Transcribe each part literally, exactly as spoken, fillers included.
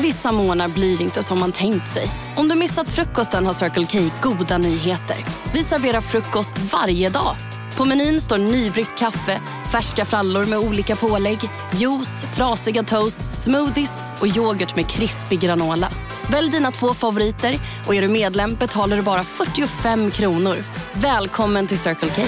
Vissa månader blir inte som man tänkt sig. Om du missat frukosten har Circle K goda nyheter. Vi serverar frukost varje dag. På menyn står nybryggt kaffe, färska frallor med olika pålägg, juice, frasiga toasts, smoothies och yoghurt med krispig granola. Välj dina två favoriter och är du medlem betalar du bara fyrtiofem kronor. Välkommen till Circle K.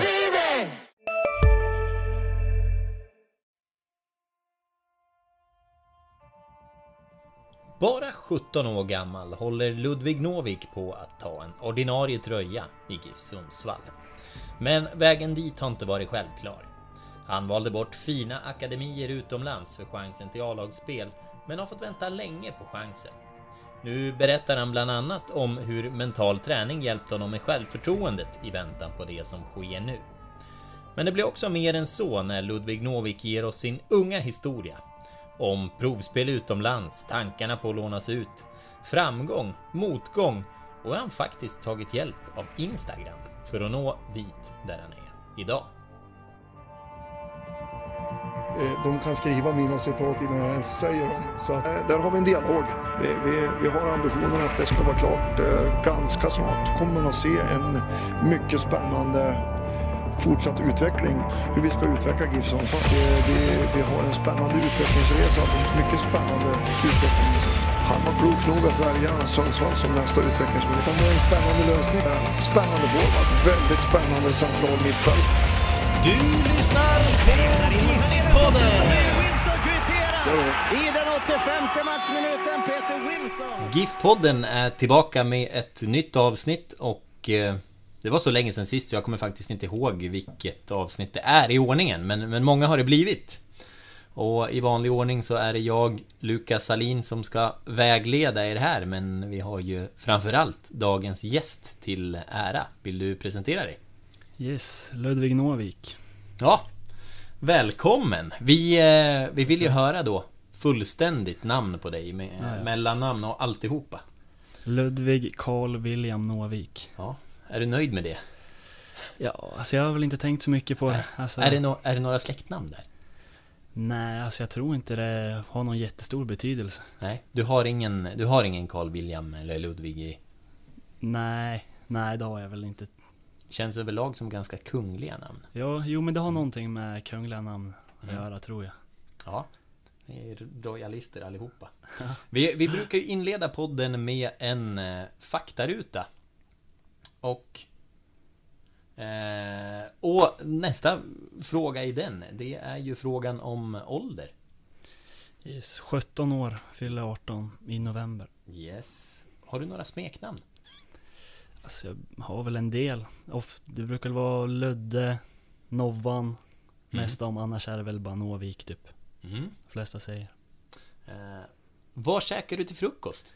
Bara sjutton år gammal håller Ludvig Novik på att ta en ordinarie tröja i GIF Sundsvall. Men vägen dit har inte varit självklar. Han valde bort fina akademier utomlands för chansen till A-lagsspel, men har fått vänta länge på chansen. Nu berättar han bland annat om hur mental träning hjälpt honom med självförtroendet i väntan på det som sker nu. Men det blir också mer än så när Ludvig Novik ger oss sin unga historia. Om provspel utomlands, tankarna på att lånas ut, framgång, motgång och han faktiskt tagit hjälp av Instagram för att nå dit där han är idag. De kan skriva mina citat innan jag ens säger dem. Så att... Där har vi en dialog. Vi, vi, vi har ambitionen att det ska vara klart eh, ganska snart. Kommer man att se en mycket spännande fortsatt utveckling. Hur vi ska utveckla GIF Sundsvall. Vi, vi, vi har en spännande utvecklingsresa. Mycket spännande utvecklingsresa. Han var klok nog att välja Sundsvall som nästa utvecklingsmöjlighet. Det är en spännande lösning. Spännande forward. Väldigt spännande central mittfält. Du lyssnar på GIF-podden! I den åttiofemte matchminuten, Peter Wilson. GIF-podden är tillbaka med ett nytt avsnitt och eh, det var så länge sedan sist så jag kommer faktiskt inte ihåg vilket avsnitt det är i ordningen, men, men många har det blivit. Och i vanlig ordning så är det jag, Lukas Salin, som ska vägleda er här, men vi har ju framförallt dagens gäst till ära. Vill du presentera dig? Yes, Ludvig Novik. Ja, välkommen. Vi, eh, vi vill ju höra då fullständigt namn på dig med ja, ja. mellannamn och alltihopa. Ludvig Carl William Novik. Ja, är du nöjd med det? Ja, alltså jag har väl inte tänkt så mycket på det. Alltså... Är, det no- är det några släktnamn där? Nej, alltså jag tror inte det har någon jättestor betydelse. Nej, du har ingen, du har ingen Carl William eller Ludvig i? Nej, nej det har jag väl inte. Känns överlag som ganska kungliga namn. Ja, jo men det har någonting med kungliga namn att mm. göra, tror jag. Ja, det är royalister allihopa. vi, vi brukar ju inleda podden med en eh, faktaruta. Och eh, och nästa fråga i den, det är ju frågan om ålder. Yes, sjutton år, fyller arton i november. Yes. Har du några smeknamn? Alltså jag har väl en del. Det brukar vara Ludde, Novan, mm. mest om, annars är det väl bara Novik typ. Mm. Flesta säger. Eh, vad käkar du till frukost?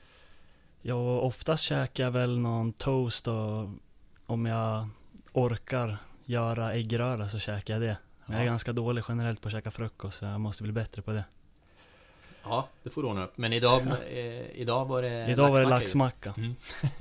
Ja, oftast käkar jag väl någon toast och om jag orkar göra äggröra så käkar jag det. Men jag är ganska dålig generellt på att käka frukost så jag måste bli bättre på det. Ja, det får du ordna upp. Men idag, eh, idag var det Idag var det laxmacka. Mm.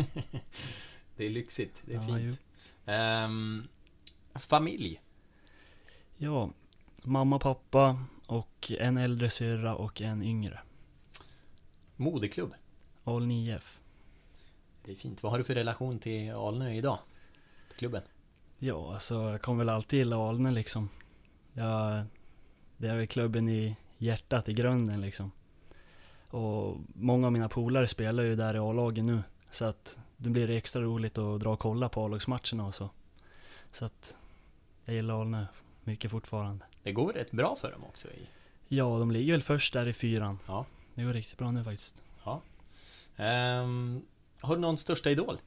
Det är lyxigt, det är ja, fint. Um, familj? Ja, mamma, pappa och en äldre syrra och en yngre. Moderklubb? Alnö I F. Det är fint. Vad har du för relation till Alnö idag? Till klubben? Ja, alltså jag kommer väl alltid gilla Alnö liksom. Jag, det är väl klubben i hjärtat i grunden liksom. Och många av mina polare spelar ju där i A-lagen nu. Så att det blir extra roligt att dra och kolla på A-lagsmatcherna och så. Så att jag gillar Alnö mycket fortfarande. Det går rätt bra för dem också i... Ja, de ligger väl först där i fyran. Ja. Det går riktigt bra nu faktiskt. Ja. Um, har du någon största idol?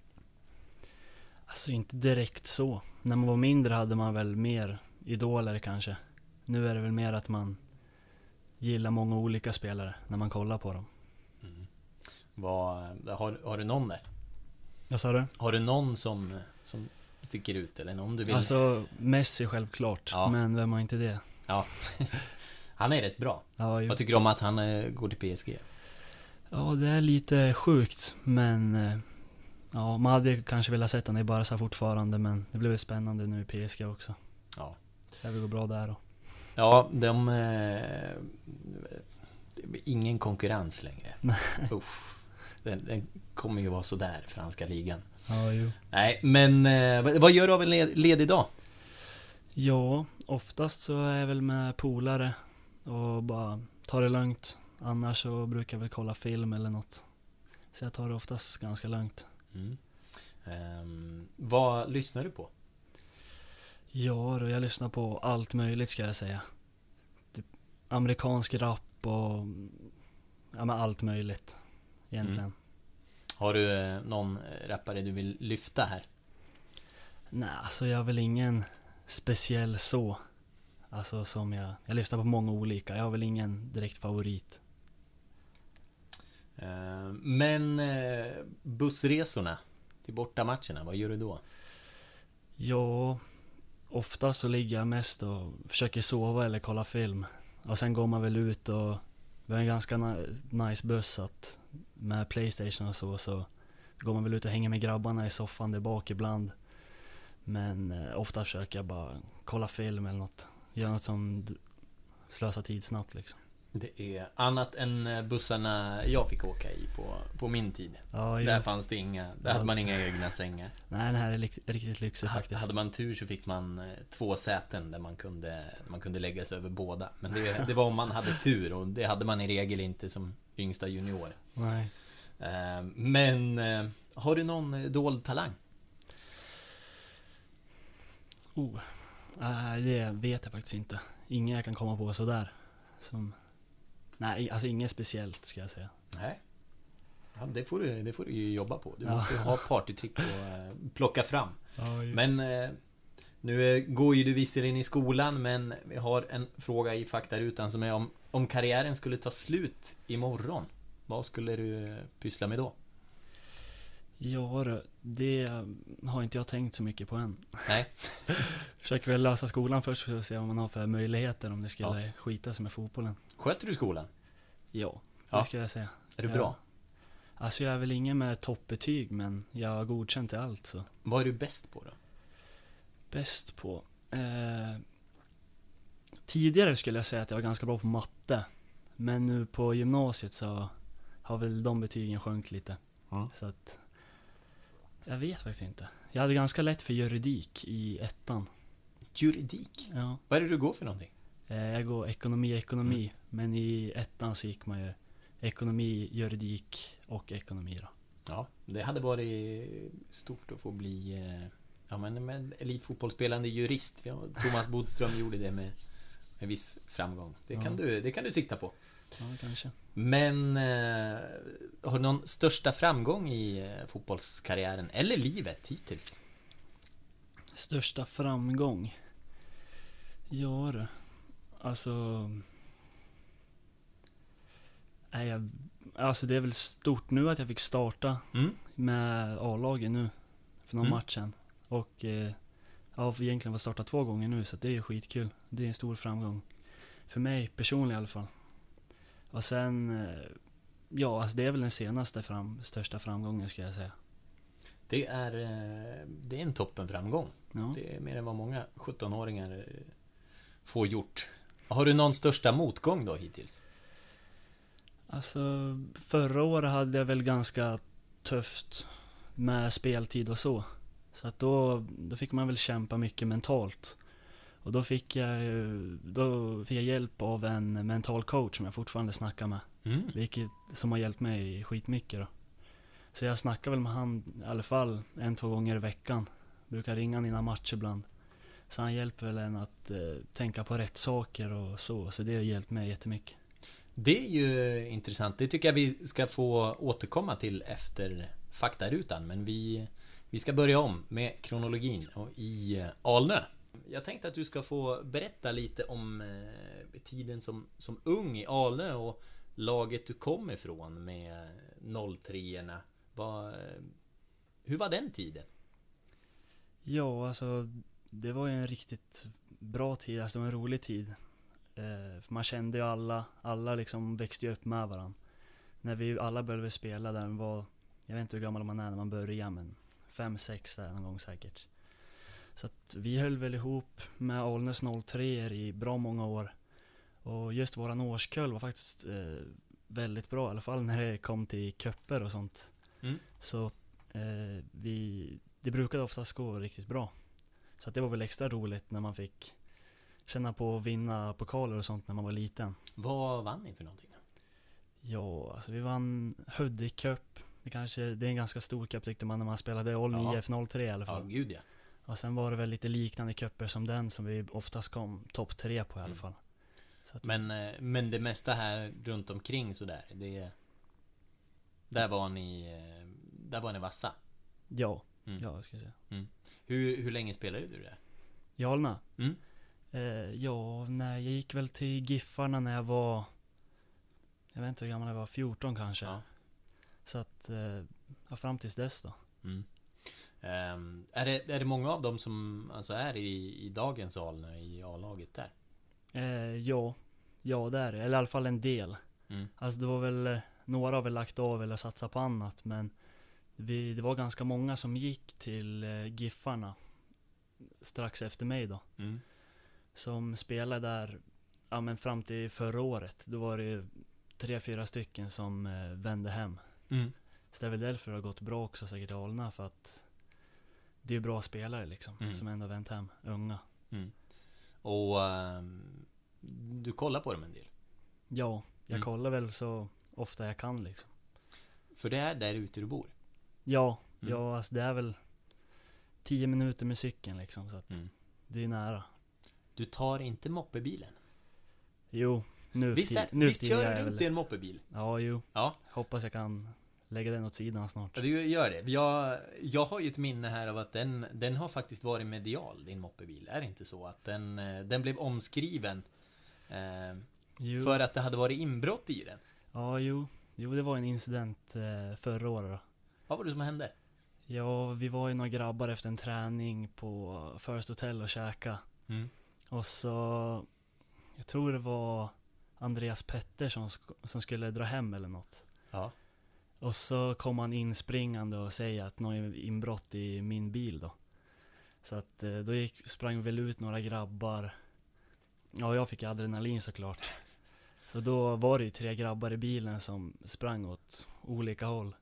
Alltså inte direkt så. När man var mindre hade man väl mer idoler kanske. Nu är det väl mer att man gillar många olika spelare när man kollar på dem. Mm. Vad, har, har du någon där? Vad sa du? Har du någon som, som sticker ut eller någon du vill? Alltså Messi självklart, ja. Men vem har inte det? Ja. Han är rätt bra. Ja, vad tycker du om att han äh, går till P S G? Ja, det är lite sjukt, men äh, ja, man hade kanske velat sett han i Barca fortfarande, men det blev spännande nu i P S G också. Ja. Det går bra där då. Ja, de... Eh, ingen konkurrens längre. Uff, den, den kommer ju vara så där, franska ligan. Ja, jo. Nej, men eh, vad gör du av en led, ledig dag? Ja, oftast så är jag väl med polare och bara tar det lugnt. Annars så brukar jag väl kolla film eller något. Så jag tar det oftast ganska lugnt. Mm. Um, vad lyssnar du på? Ja, då jag lyssnar på allt möjligt ska jag säga. Typ amerikansk rap och ja, men allt möjligt egentligen. Mm. Har du eh, någon rappare du vill lyfta här? Nej, alltså jag har väl ingen speciell så. Alltså som jag, jag lyssnar på många olika. Jag har väl ingen direkt favorit. Uh, men uh, bussresorna till bortamatcherna, vad gör du då? Ja, ofta så ligger jag mest och försöker sova eller kolla film. Och sen går man väl ut och vi har en ganska nice buss att med PlayStation och så, så går man väl ut och hänger med grabbarna i soffan där bak ibland. Men eh, ofta försöker jag bara kolla film eller något. Göra något som slösar tid snabbt liksom. Det är annat än bussarna jag fick åka i på, på min tid. Ja, där fanns det inga, där ja. hade man inga egna sängar. Nej, den här är li- riktigt lyxig faktiskt. Hade man tur så fick man två säten där man kunde, man kunde lägga sig över båda. Men det, det var om man hade tur, och det hade man i regel inte som yngsta junior. Nej. Men har du någon dold talang? Oh, äh, det vet jag faktiskt inte. Ingen jag kan komma på sådär. Som... Nej, alltså inget speciellt ska jag säga. Nej. Ja, det får du, det får du ju jobba på. Du ja. måste ha partytrick och äh, plocka fram. Ja, men äh, nu äh, går ju du visserligen i skolan, men vi har en fråga i faktarutan som är om, om karriären skulle ta slut imorgon. Vad skulle du pyssla med då? Ja, det har inte jag tänkt så mycket på än. Nej. Försöker väl lösa skolan först för att se vad man har för möjligheter om det skulle ja. skita sig med fotbollen. Sköter du skolan? Ja, det ja. ska jag säga. Är du jag, bra? Alltså jag är väl ingen med toppbetyg, men jag har godkänt i allt så. Vad är du bäst på då? Bäst på? Eh, tidigare skulle jag säga att jag var ganska bra på matte. Men nu på gymnasiet så har väl de betygen sjunkit lite. Mm. Så att jag vet faktiskt inte. Jag hade ganska lätt för juridik i ettan. Juridik? Ja. Vad är det du går för någonting? Eh, jag går ekonomi, ekonomi. Mm. Men i ettan så gick man ju ekonomi, juridik och ekonomi då. Ja, det hade varit stort att få bli ja, men med elitfotbollsspelande jurist. Thomas Bodström gjorde det med en viss framgång. Det kan, ja. du, det kan du sikta på. Ja, kanske. Men eh, har du någon största framgång i eh, fotbollskarriären eller livet hittills? Största framgång? Ja, det. Alltså... Nej, jag, alltså det är väl stort nu att jag fick starta mm. med A-laget nu för någon mm. matchen. Och eh, jag har egentligen fått starta två gånger nu, så det är ju skitkul. Det är en stor framgång. För mig personligen i alla fall. Och sen, ja, alltså det är väl den senaste fram, största framgången ska jag säga. Det är, det är en toppenframgång. Ja. Det är mer än vad många sjuttonåringar får gjort. Har du någon största motgång då hittills? Alltså, förra året hade jag väl ganska tufft med speltid och så. Så att då, då fick man väl kämpa mycket mentalt. Och då fick jag då fick jag hjälp av en mental coach som jag fortfarande snackar med. Mm. Vilket som har hjälpt mig skitmycket då. Så jag snackar väl med han i alla fall en, två gånger i veckan. Brukar ringa han innan match ibland. Så han hjälper väl en att eh, tänka på rätt saker och så. Så det har hjälpt mig jättemycket. Det är ju intressant. Det tycker jag vi ska få återkomma till efter faktarutan. Men vi, vi ska börja om med kronologin och i Alnö. Jag tänkte att du ska få berätta lite om eh, tiden som, som ung i Alnö och laget du kom ifrån med noll tre-erna. Vad, hur var den tiden? Ja, alltså det var ju en riktigt bra tid, alltså det var en rolig tid. Eh, för man kände ju alla, alla liksom växte ju upp med varandra. När vi alla började spela där var, jag vet inte hur gammal man är när man börjar, men fem, sex där någon gång säkert. Så att vi höll väl ihop med Alnös noll tre i bra många år. Och just våran årskull var faktiskt eh, väldigt bra, i alla fall när det kom till kupper och sånt. Mm. Så eh, vi, det brukade oftast gå riktigt bra. Så att det var väl extra roligt när man fick känna på att vinna pokaler och sånt när man var liten. Vad vann ni för någonting då? Ja, alltså vi vann Hudik Cup. Det, kanske, det är en ganska stor cup tyckte man när man spelade All Ja. I F noll tre i alla Ja, fall. gud ja. Och sen var det väl lite liknande kupper som den som vi oftast kom topp tre på i alla Mm. fall. Så att, Men, eh, men det mesta här runt omkring sådär, det... Där var ni... eh, Där var ni vassa. ja, Mm. ja, ska jag säga. Hur, hur länge spelade du där? I Alna? Mm. Eh, ja, när jag gick väl till Giffarna när jag var, jag vet inte hur gammal jag var, fjorton kanske. Ja. Så att, eh, ja, fram tills dess då. Mm. Ehm, är, det, är det många av dem som alltså är i, i dagens Alnö i A-laget där? Eh, ja, ja det är det. Eller i alla fall en del. Mm. Alltså det var väl, eh, några har väl lagt av eller satsat på annat, men vi, det var ganska många som gick till eh, Giffarna strax efter mig då. Mm. Som spelade där, ja men fram till förra året. Då var det ju tre, fyra stycken som eh, vände hem. Mm. Så det är väl därför det har gått bra också säkert i Alna, för att det är ju bra spelare liksom, Mm. som ändå har vänt hem, unga. Mm. Och ehm, du kollar på dem en del? Ja, jag Mm. kollar väl så ofta jag kan liksom. För det är där ute du bor? Ja, Mm. ja alltså det är väl tio minuter med cykeln liksom, så att Mm. det är nära. Du tar inte moppebilen? Jo, nu Visst, är, för ti- nu visst för tiden kör är du jag runt väl- i en moppebil? Ja, jo. Ja. Hoppas jag kan lägga den åt sidan snart. Ja, du gör det. Jag, jag har ju ett minne här av att den, den har faktiskt varit medial, din moppebil. Är det inte så att den, eh, den blev omskriven eh, Jo. för att det hade varit inbrott i den? Ja, jo. Jo, det var en incident eh, förra året då. Vad var det som hände? Ja, vi var ju några grabbar efter en träning på First Hotel och käka. Mm. Och så, jag tror det var Andreas Pettersson sk- som skulle dra hem eller något. Ja. Och så kom han in springande och säger att någon är inbrott i min bil då. Så att eh, då gick, sprang väl ut några grabbar. Ja, jag fick adrenalin såklart. Så då var det ju tre grabbar i bilen som sprang åt olika håll.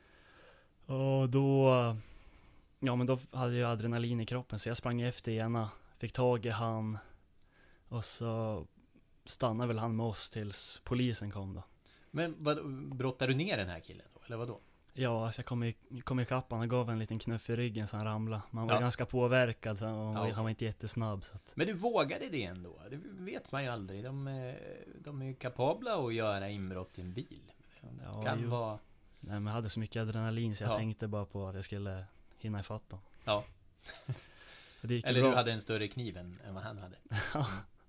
Och då, ja men då hade jag adrenalin i kroppen så jag sprang efter ena, fick tag i han och så stannade väl han med oss tills polisen kom då. Men vad, brottade du ner den här killen då? Eller vad då? Ja, alltså jag kom i, kom i kapp, han gav en liten knuff i ryggen så han ramlade. Man var Ja. ganska påverkad så han, Ja. han var inte jättesnabb så att, Men du vågade det ändå? Det vet man ju aldrig. De, är- de är ju kapabla att göra inbrott i en bil. Det Ja, kan jo. vara... nej, men jag hade så mycket adrenalin så jag Ja. tänkte bara på att jag skulle hinna ifatt dem. Ja. Det gick ju Eller bra. du hade en större kniv än, än vad han hade. Mm.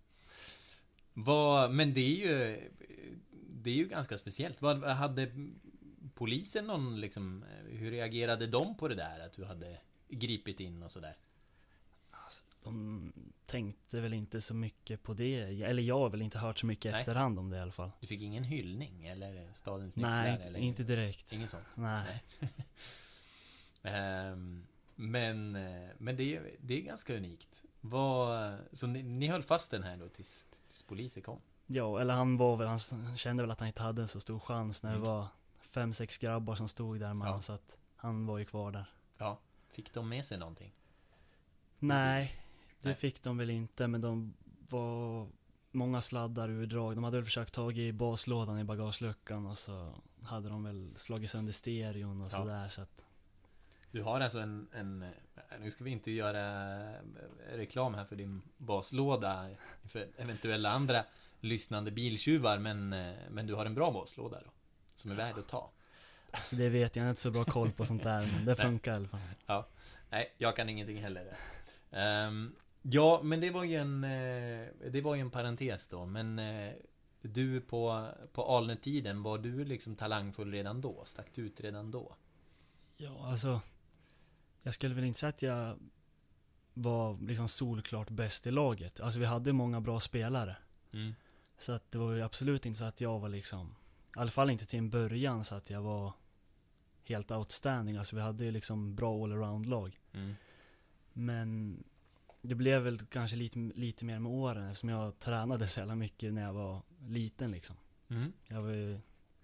Vad, men det är ju det är ju ganska speciellt. Vad hade polisen någon liksom, hur reagerade de på det där att du hade gripit in och sådär? De tänkte väl inte så mycket på det. Eller jag har väl inte hört så mycket Nej. efterhand om det i alla fall. Du fick ingen hyllning eller stadens nycklar? Nej, eller inte direkt. Inget sånt? Nej. Ehm, men men det, är, det är ganska unikt. Vad, så ni, ni höll fast den här då tills, tills polisen kom? Ja, eller han var väl, han kände väl att han inte hade en så stor chans när Mm. det var fem, sex grabbar som stod där med Ja. honom, så att han var ju kvar där. Ja. Fick de med sig någonting? Nej, det Nej. fick de väl inte, men de var många sladdar ur drag. De hade väl försökt tag i baslådan i bagageluckan och så hade de väl slagit sönder stereon och Ja. sådär så att, Du har alltså en, en... Nu ska vi inte göra reklam här för din baslåda för eventuella andra lyssnande biltjuvar, men, men du har en bra baslåda då, som är värd att ta. alltså det vet jag, jag har inte så bra koll på sånt där, men det funkar i alla fall. Ja, nej, jag kan ingenting heller. Um, ja, men det var ju en eh, det var ju en parentes då, men eh, du på, på Alnö-tiden, var du liksom talangfull redan då? Stack du ut redan då? Ja, alltså jag skulle väl inte säga att jag var liksom solklart bäst i laget. Alltså vi hade många bra spelare. Mm. Så att det var ju absolut inte så att jag var liksom, i alla fall inte till en början så att jag var helt outstanding. Alltså vi hade ju liksom bra all-around-lag. Mm. Men det blev väl kanske lite, lite mer med åren eftersom jag tränade så jävla mycket när jag var liten liksom. Mm. Jag var ju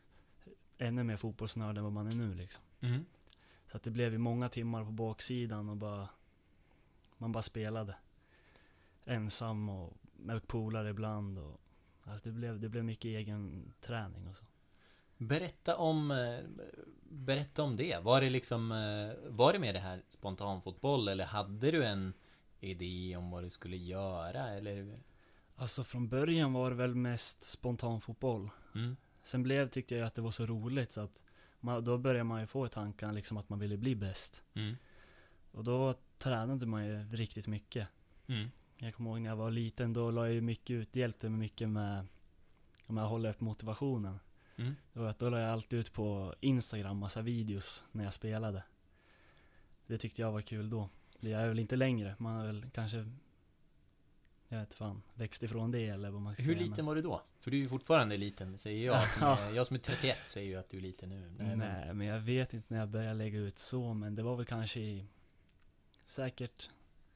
ännu mer fotbollsnörd än vad man är nu liksom. Mm. Så att det blev ju många timmar på baksidan och bara man bara spelade ensam och med polare ibland och alltså det blev det blev mycket egen träning och så. Berätta om berätta om det. Var det liksom var det med det här spontanfotboll eller hade du en idé om vad du skulle göra eller? Alltså från början var det väl mest spontanfotboll. Mm. Sen blev tyckte jag att det var så roligt så att man, då började man ju få i tanken liksom att man ville bli bäst. Mm. Och då tränade man ju riktigt mycket. Mm. Jag kommer ihåg när jag var liten, då la jag ju mycket ut, hjälpte mig mycket med om jag håller upp motivationen. Mm. Då, då la jag alltid ut på Instagram massa videos när jag spelade. Det tyckte jag var kul då. Det är väl inte längre, man har väl kanske jag vet fan, växt ifrån det eller vad man ska Hur säga. liten var du då? För du är ju fortfarande liten, säger jag som är, jag som är trettioett säger ju att du är liten nu. Nej, Nej, men... men jag vet inte när jag började lägga ut så, men det var väl kanske i säkert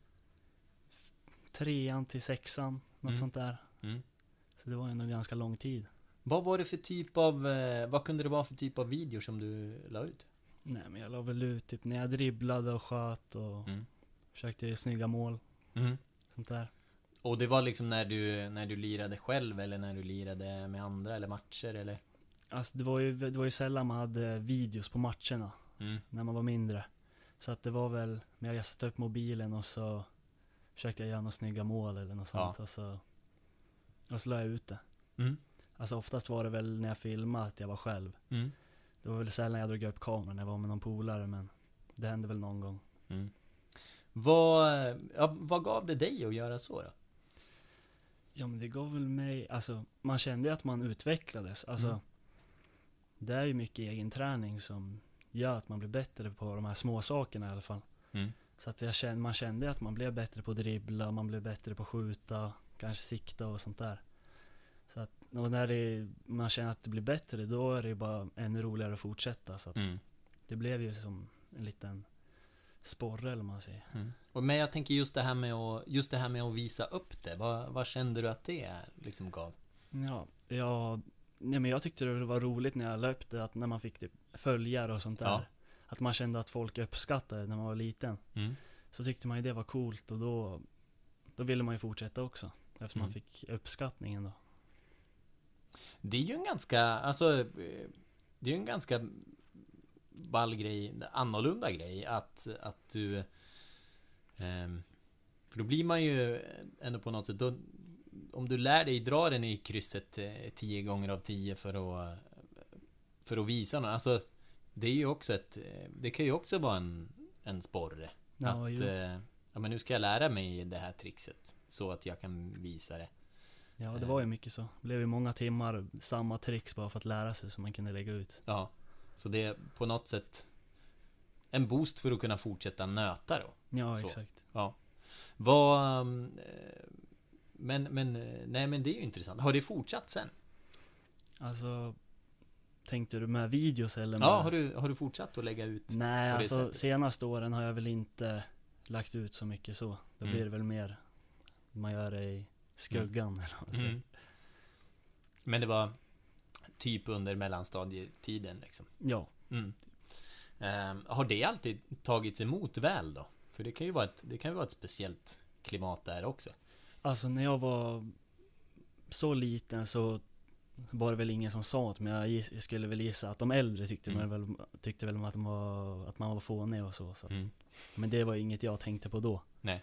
trean till sexan, något Mm. sånt där. Mm. Så det var ändå ganska lång tid. Vad var det för typ av eh, vad kunde det vara för typ av videor som du la ut? Nej, men jag la väl ut typ när jag dribblade och sköt och Mm. försökte göra snygga mål, Mm. sånt där. Och det var liksom när du när du lirade själv eller när du lirade med andra eller matcher eller? Alltså det var ju, det var ju sällan man hade videos på matcherna Mm. när man var mindre. Så att det var väl, men jag satte upp mobilen och så försökte jag göra några snygga mål eller något sånt. Ja. Och så, och så la jag ut det. Mm. Alltså oftast var det väl när jag filmade att jag var själv. Mm. Det var väl sällan jag drog upp kameran när jag var med någon polare, men det hände väl någon gång. Mm. Vad, ja, vad gav det dig att göra så då? Ja, men det gav väl mig, alltså man kände ju att man utvecklades. Alltså Mm. det är ju mycket egen träning som gör att man blir bättre på de här små sakerna i alla fall. Mm. Så att jag kände, man kände att man blev bättre på att dribbla, man blev bättre på att skjuta, kanske sikta och sånt där. Så att och när det, man känner att det blir bättre, då är det bara ännu roligare att fortsätta. Så att Mm. det blev ju som en liten sporre eller vad man säger. Mm. Och men jag tänker just det här med att just det här med att visa upp det. Vad, vad kände du att det liksom gav? Ja, ja nej, men jag tyckte det var roligt när jag löpte, att när man fick typ följare och sånt där. Ja. Att man kände att folk uppskattade när man var liten. Mm. Så tyckte man ju det var coolt och då, då ville man ju fortsätta också. Eftersom Mm. man fick uppskattningen då. Det är ju en ganska, alltså eh, det är ju en ganska ball grej, annorlunda grej att, att du ehm, för då blir man ju ändå på något sätt då, om du lär dig dra den i krysset eh, tio gånger av tio för att för att visa något, alltså det är ju också ett, det kan ju också vara en, en sporre Ja, att eh, ja, men nu ska jag lära mig det här trixet så att jag kan visa det. Ja, det var ju mycket så. Det blev ju många timmar samma tricks bara för att lära sig så man kunde lägga ut. Ja, så det är på något sätt en boost för att kunna fortsätta nöta då. Ja, Så. exakt. Ja. Vad eh, men men nej men det är ju intressant. Har det fortsatt sen? Alltså, tänkte du med videos eller med... Ja, har du har du fortsatt att lägga ut? Nej, på det alltså sättet? senaste åren har jag väl inte lagt ut så mycket så. Då Mm. blir det väl mer man gör det i skuggan eller vad man säger. Mm. Men det var typ under mellanstadietiden liksom. Ja. Mm. Ehm, har det alltid tagits emot väl då? För det kan ju vara ett, det kan ju vara ett speciellt klimat där också. Alltså när jag var så liten så var det väl ingen som sa det, men jag, giss, jag skulle väl gissa att de äldre tyckte, Mm. man väl, tyckte väl att, de var, att man var fånig och så. så. Mm. Men det var inget jag tänkte på då. Nej.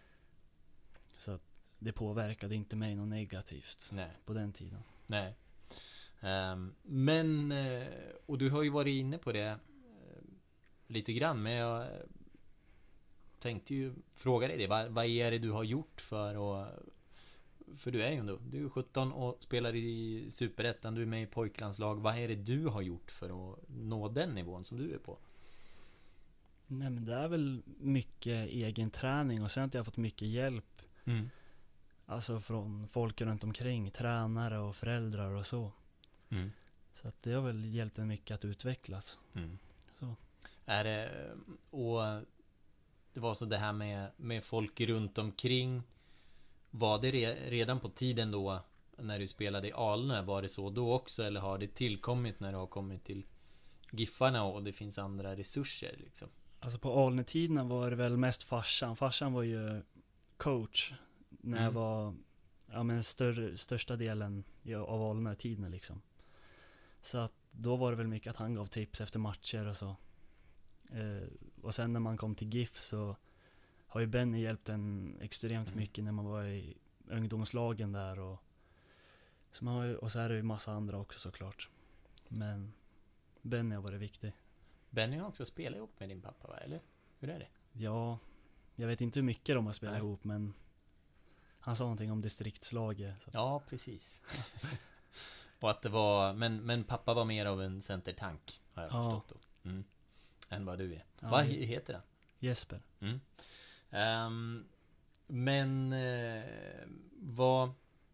Så att det påverkade inte mig något negativt Nej. på den tiden. Nej. Ehm, men eh, och du har ju varit inne på det eh, lite grann, men jag eh, tänkte ju fråga dig det. Vad, vad är det du har gjort för att, för du är ju ändå, du är sjutton och spelar i Superettan, du är med i pojklandslag. Vad är det du har gjort för att nå den nivån som du är på? Nej, men det är väl mycket egen träning och sen att jag har fått mycket hjälp. Mm. Alltså från folk runt omkring, tränare och föräldrar och så. Mm. Så att det har väl hjälpt en mycket att utvecklas. Mm. Så. Är det, och det var så det här med, med folk runt omkring. Var det re, redan på tiden då när du spelade i Alnö, var det så då också, eller har det tillkommit när du har kommit till Giffarna och det finns andra resurser liksom? Alltså på Alnö-tiden var det väl mest farsan. Farsan var ju coach när Mm. jag var, ja men större, största delen i- av Alnö-tiden liksom. Så att då var det väl mycket att han gav tips efter matcher och så. Eh, och sen när man kom till GIF så har ju Benny hjälpt en extremt Mm. mycket när man var i ungdomslagen där och så, man har ju, och så är det ju massa andra också såklart. Men Benny har varit viktig. Benny har också spelat ihop med din pappa, va? Eller? Hur är det? Ja, jag vet inte hur mycket de har spelat Nej. ihop, men han sa någonting om distriktslaget. Så att, Ja, precis. Och att det var, men, men pappa var mer av en centertank, har jag Ja. förstått då. Mm. Än vad du är. Ja, Vad det- he- heter han? Jesper. Mm. Ehm, men eh, vad...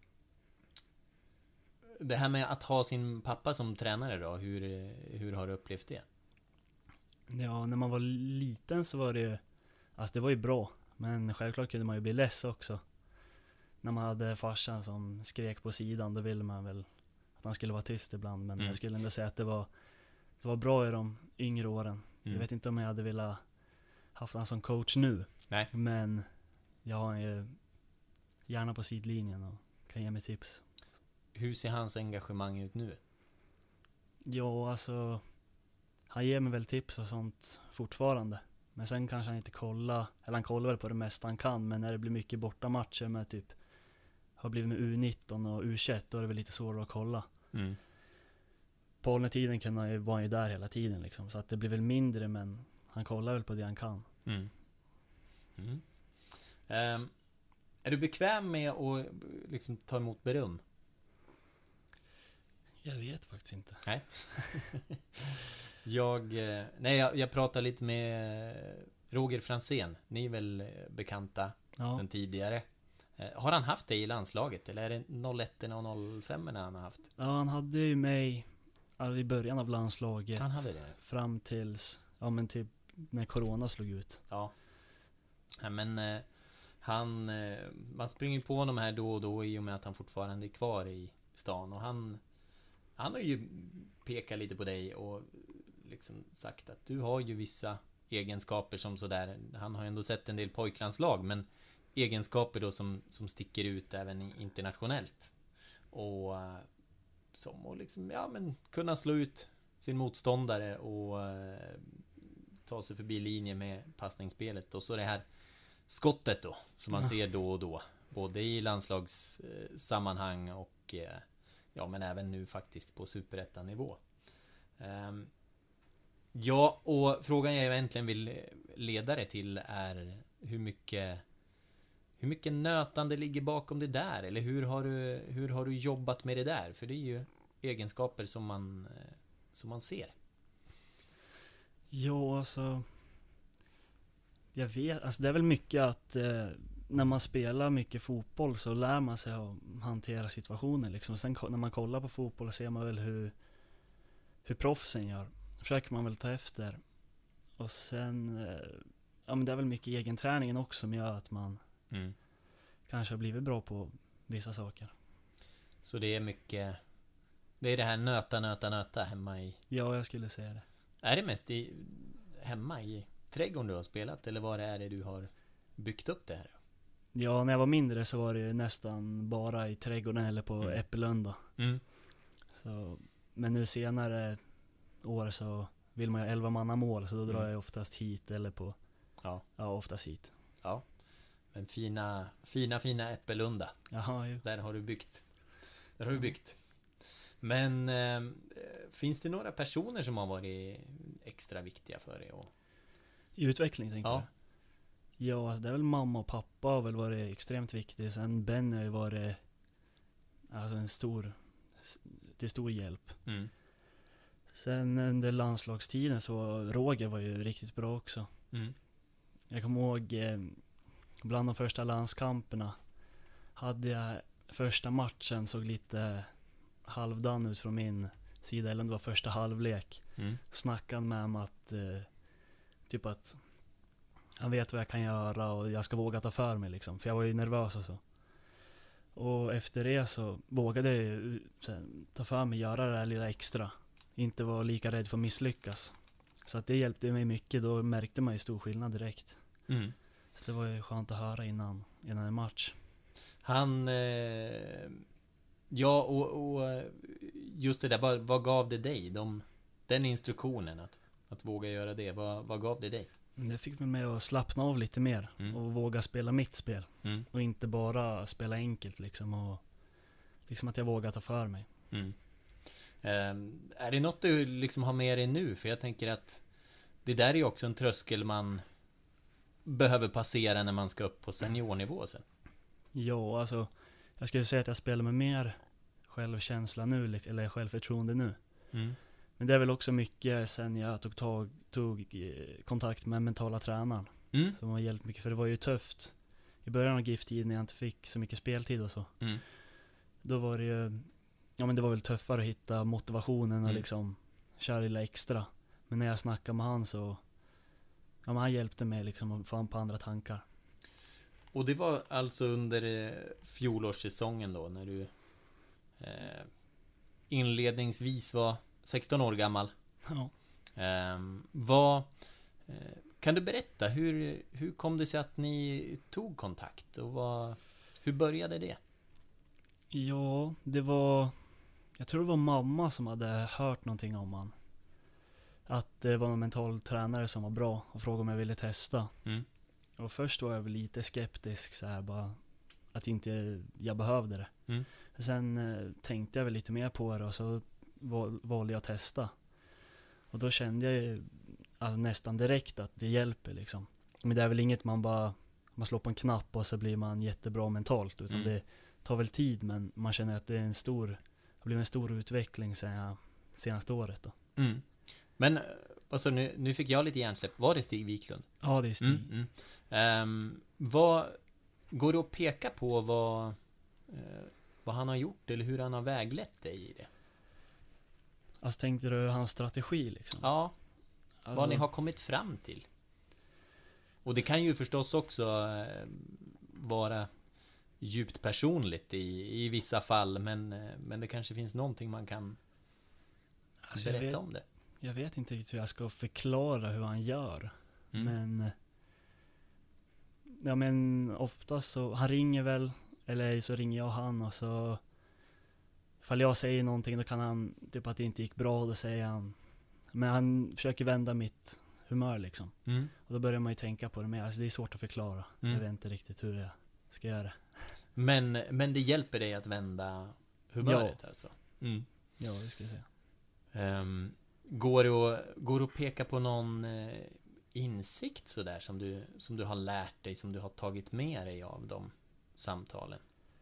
Det här med att ha sin pappa som tränare då, hur, hur har du upplevt det? Ja, när man var liten så var det ju, alltså det var ju bra, men självklart kunde man ju bli less också. När man hade farsan som skrek på sidan, då ville man väl att han skulle vara tyst ibland, men Mm. jag skulle ändå säga att det var, det var bra i de yngre åren. Mm. Jag vet inte om jag hade velat haft han som coach nu, Nej. men jag har ju gärna på sidlinjen och kan ge mig tips. Hur ser hans engagemang ut nu? Ja, alltså han ger mig väl tips och sånt fortfarande. Men sen kanske han inte kollar, eller han kollar väl på det mesta han kan, men när det blir mycket bortamatcher med typ har blivit med U nitton och U tjugoett, då är det väl lite svårare att kolla. Mm. På Alnö-tiden kan han ju, var han ju där hela tiden liksom, så att det blir väl mindre, men han kollar väl på det han kan. Mm. Mm. Ehm, är du bekväm med att liksom ta emot beröm? Jag vet faktiskt inte. Nej. jag, eh, nej, jag, jag pratade lite med Roger Fransén. Ni är väl eh, bekanta Ja, sedan tidigare. Eh, Har han haft dig i landslaget? Eller är det noll ett och noll fem han har haft? ja han hade ju mig alltså, i början av landslaget. Han hade det. Fram tills, ja men typ när corona slog ut. Ja. Ja, men eh, han, eh, man springer på honom här då och då i och med att han fortfarande är kvar i stan. Och han, han har ju pekat lite på dig och liksom sagt att du har ju vissa egenskaper som sådär. Han har ändå sett en del pojklandslag, men egenskaper då som, som sticker ut även internationellt. Och eh, som att liksom, ja men kunna slå ut sin motståndare och eh, ta sig förbi linjen med passningsspelet. Och så det här skottet då, som man Ja. ser då och då. Både i landslagssammanhang och eh, ja, men även nu faktiskt på superettanivå. Ehm, ja, och frågan jag egentligen vill leda det till är hur mycket hur mycket nötande ligger bakom det där? Eller hur har du, hur har du jobbat med det där? För det är ju egenskaper som man, eh, som man ser. Jo, alltså jag vet, alltså det är väl mycket att eh, när man spelar mycket fotboll så lär man sig att hantera situationer liksom. Sen ko- när man kollar på fotboll ser man väl hur hur proffsen gör. Försöker man väl ta efter. Och sen eh, ja men det är väl mycket egenträningen också som gör att man Mm. kanske har blivit bra på vissa saker. Så det är mycket, det är det här nöta, nöta, nöta hemma i. Ja, jag skulle säga det. Är det mest i, hemma i trädgården du har spelat? Eller vad är det du har byggt upp det här? Ja, när jag var mindre så var det ju nästan bara i trädgården eller på Mm. Äppelunda. Mm. Så, men nu senare år så vill man ju elva manna mål, så då drar Mm. jag oftast hit eller på, Ja. ja oftast hit. Ja. Men fina, fina, fina Äppelunda. Jaha, ju. Där har du byggt. Där har du byggt. Men eh, finns det några personer som har varit extra viktiga för dig? Och... I utveckling tänkte Ja. du? Ja, alltså det är väl mamma och pappa har väl varit extremt viktigt. Sen Ben har ju varit alltså en stor, till stor hjälp. Mm. Sen under landslagstiden så Roger var ju riktigt bra också. Mm. Jag kommer ihåg eh, bland de första landskamperna hade jag första matchen såg lite halvdan ut från min sida, eller om det var första halvlek. Mm. Snackade med mig att eh, typ att han vet vad jag kan göra och jag ska våga ta för mig liksom, för jag var ju nervös och så. Och efter det så vågade jag ju sen ta för mig, göra det där lilla extra inte var lika rädd för att misslyckas. Så att det hjälpte mig mycket, då märkte man ju stor skillnad direkt. Mm. Så det var ju skönt att höra innan, innan en match. Han, eh, ja och, och just det där, vad, vad gav det dig? De, den instruktionen att, att våga göra det, vad, vad gav det dig? Det fick mig med att slappna av lite mer Mm. och våga spela mitt spel. Mm. Och inte bara spela enkelt liksom, och liksom att jag vågar ta för mig. Mm. Um, är det något du liksom har med dig nu? För jag tänker att det där är ju också en tröskel man behöver passera när man ska upp på seniornivå sen. Ja, alltså jag skulle säga att jag spelar med mer självkänsla nu, eller självförtroende nu. Mm. Men det är väl också mycket sen jag tog, tag, tog eh, kontakt med mentala tränaren. Mm. Som har hjälpt mycket, för det var ju tufft i början av GIF-tiden när jag inte fick så mycket speltid och så. Mm. Då var det ju, ja men det var väl tuffare att hitta motivationen och Mm. liksom köra lite extra. Men när jag snackade med han så, ja men han hjälpte mig liksom att få på andra tankar. Och det var alltså under eh, fjolårssäsongen då, när du eh, inledningsvis var sexton år gammal. Ja. Eh, vad, eh, kan du berätta, hur, hur kom det sig att ni tog kontakt? Och vad, hur började det? Ja, det var, jag tror det var mamma som hade hört någonting om han. Att det var en mental tränare som var bra och frågade om jag ville testa. Mm. Och först var jag väl lite skeptisk så här, bara att inte jag behövde det. Mm. Sen eh, tänkte jag väl lite mer på det och så val, valde jag att testa. Och då kände jag ju, alltså, nästan direkt att det hjälper liksom. Men det är väl inget man bara, man slår på en knapp och så blir man jättebra mentalt, utan Mm. det tar väl tid, men man känner att det är en stor, det blir en stor utveckling sen jag, senaste året då. Mm. Men alltså, nu, nu fick jag lite hjärnsläpp. Var det Stig Wiklund? Ja, det är Stig. Mm, mm. Ehm, vad går det att peka på vad, eh, vad han har gjort eller hur han har väglett dig i det? Alltså tänkte du hans strategi liksom? Ja, Alltså, vad ni har kommit fram till. Och det kan ju förstås också eh, vara djupt personligt i, i vissa fall, men, eh, men det kanske finns någonting man kan alltså, jag, berätta vet, om det. jag vet inte riktigt hur jag ska förklara hur han gör. Mm. Men ja, men oftast så, han ringer väl, eller så ringer jag han, och så ifall jag säger någonting då kan han, typ att det inte gick bra, då säger han, men han försöker vända mitt humör liksom. Mm. Och då börjar man ju tänka på det mer, alltså det är svårt att förklara. Mm. Jag vet inte riktigt hur jag ska göra det. Men, men det hjälper dig att vända humöret alltså? Mm. Ja, det ska jag säga. Um, går, det att, går det att peka på någon eh, insikt sådär som du, som du har lärt dig, som du har tagit med dig av de samtalen?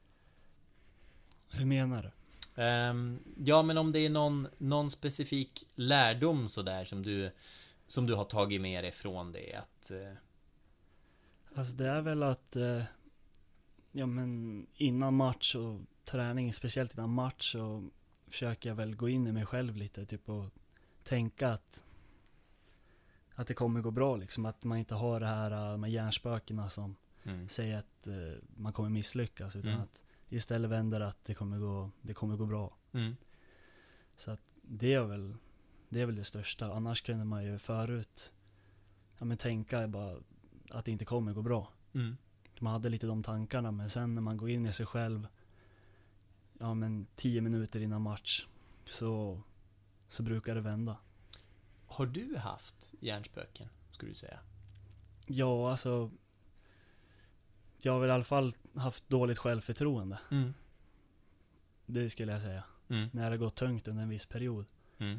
Hur menar du? Um, ja, men om det är någon, någon specifik lärdom sådär som du, som du har tagit med dig från det, att eh, Alltså det är väl att eh, ja men innan match och träning, speciellt innan match, så försöker jag väl gå in i mig själv lite typ och tänka att att det kommer gå bra liksom, att man inte har det här, de här hjärnspökena som mm. säger att eh, man kommer misslyckas, utan Mm. att istället vänder att det kommer gå, det kommer gå bra. Mm. Så att det är väl det är väl det största. Annars kunde man ju förut ja men tänka bara att det inte kommer gå bra. Mm. Man hade lite de tankarna, men sen när man går in i sig själv ja men tio minuter innan match så så brukar det vända. Har du haft hjärnspöken, skulle du säga? Ja, alltså jag har väl i alla fall haft dåligt självförtroende. Mm. Det skulle jag säga. Mm. När det har gått tungt under en viss period. Mm.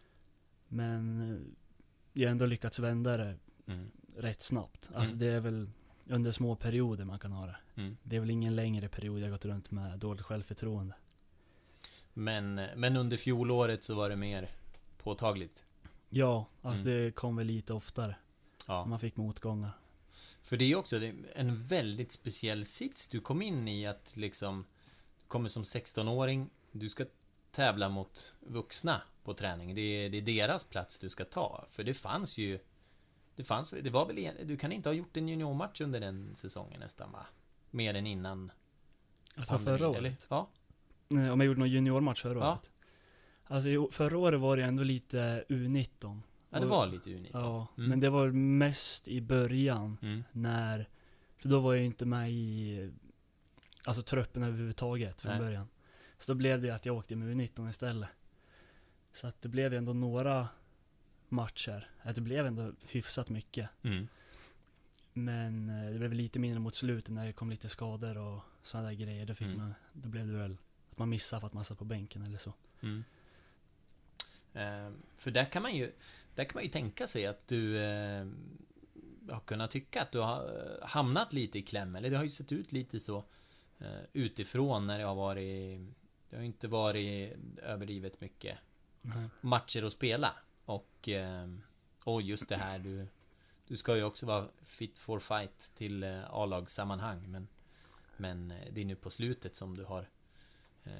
Men eh, jag har ändå lyckats vända det Mm. rätt snabbt. Alltså Mm. det är väl under små perioder man kan ha det. Mm. Det är väl ingen längre period jag gått runt med dåligt självförtroende. Men, men under fjolåret så var det mer påtagligt. Ja, alltså Mm. det kom väl lite oftare. Ja. Man fick motgångar. För det är också det är en väldigt speciell sits du kom in i, att liksom du kommer som sexton-åring, du ska tävla mot vuxna på träning. Det är, det är deras plats du ska ta. För det fanns ju det fanns, det var väl en, du kan inte ha gjort en juniormatch under den säsongen nästan, va? Mer än innan Alltså pandemin, förra året. eller? Ja. Nej, om jag gjorde någon juniormatch förra Ja. året. Alltså förra året var det ändå lite U nitton. Ja, det var lite U nitton. Ja, mm. men det var mest i början Mm. när, för då var jag inte med i alltså truppen överhuvudtaget från Nej. början. Så då blev det att jag åkte med U nitton istället. Så att det blev ändå några matcher. Att det blev ändå hyfsat mycket. Mm. Men eh, det blev lite mindre mot slutet när det kom lite skador och sådana där grejer. Då, fick Mm. man, då blev det väl att man missade för att man satt på bänken eller så. Mm. Eh, för där kan man ju där kan man ju tänka sig att du eh, har kunnat tycka att du har eh, hamnat lite i kläm, eller det har ju sett ut lite så eh, utifrån när det har varit det har inte varit överdrivet mycket Nej. matcher att spela och eh, och just det här du du ska ju också vara fit for fight till eh, A-lagssammanhang, men men eh, det är nu på slutet som du har eh,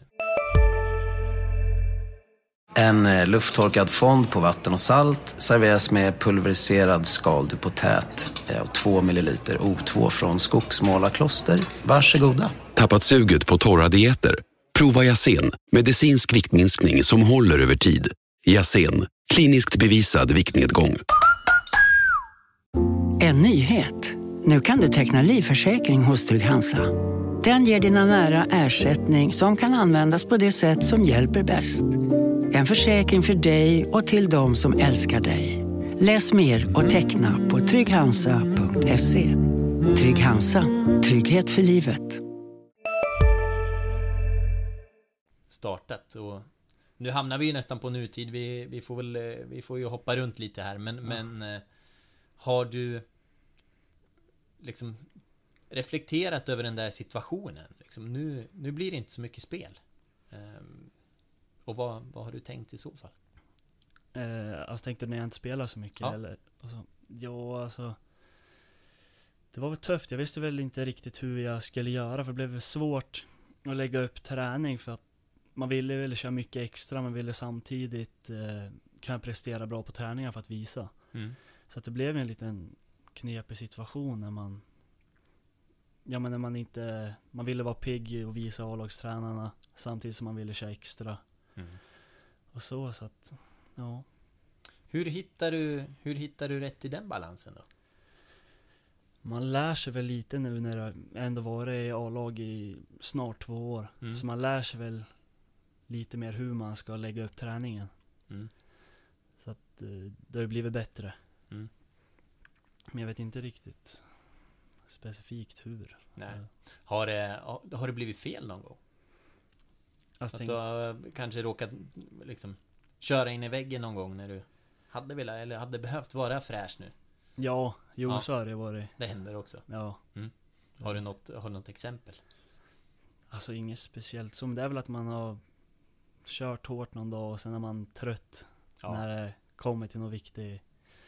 En eh, lufttorkad fond på vatten och salt serveras med pulveriserad skaldupotät eh, och två milliliter O två från Skogsmålarkloster. Varsågoda. Tappat suget på torra dieter? Prova Yasen, medicinsk viktminskning som håller över tid. Yasen, kliniskt bevisad viktnedgång. En nyhet. Nu kan du teckna livförsäkring hos Trygg-Hansa. Den ger dina nära ersättning som kan användas på det sätt som hjälper bäst. En försäkring för dig och till de som älskar dig. Läs mer och teckna på trygghansa punkt se. Trygg-Hansa. Trygghet för livet. Startat och nu hamnar vi ju nästan på nutid. Vi, vi får väl vi får ju hoppa runt lite här, men, ja. men eh, har du liksom reflekterat över den där situationen liksom, nu, nu blir det inte så mycket spel um, och vad, vad har du tänkt i så fall? Eh, alltså tänkte när jag inte spelar så mycket ja. eller alltså, ja alltså det var väl tufft, jag visste väl inte riktigt hur jag skulle göra, för det blev väl svårt att lägga upp träning, för att man ville väl köra mycket extra, man ville samtidigt eh, kunna prestera bra på träningar för att visa. Mm. Så att det blev en liten knepig situation när man ja men när man inte man ville vara pigg och visa A-lagstränarna samtidigt som man ville köra extra. Mm. Och så så att ja. Hur hittar du hur hittar du rätt i den balansen då? Man lär sig väl lite nu när det ändå varit i A-lag i snart två år. Mm. Så man lär sig väl lite mer hur man ska lägga upp träningen. Mm. Så att det har blivit bättre. Mm. Men jag vet inte riktigt specifikt hur. Nej. Har det, har det blivit fel någon gång? Alltså, att tänk... du har kanske råkat liksom köra in i väggen någon gång när du hade velat eller hade behövt vara fräsch nu? Ja, jo ja. så har det varit. Det händer också. Ja. Mm. Har du något, har du något exempel? Alltså inget speciellt. Som det är väl att man har kört hårt någon dag och sen är man trött ja. när det kommer till någon viktig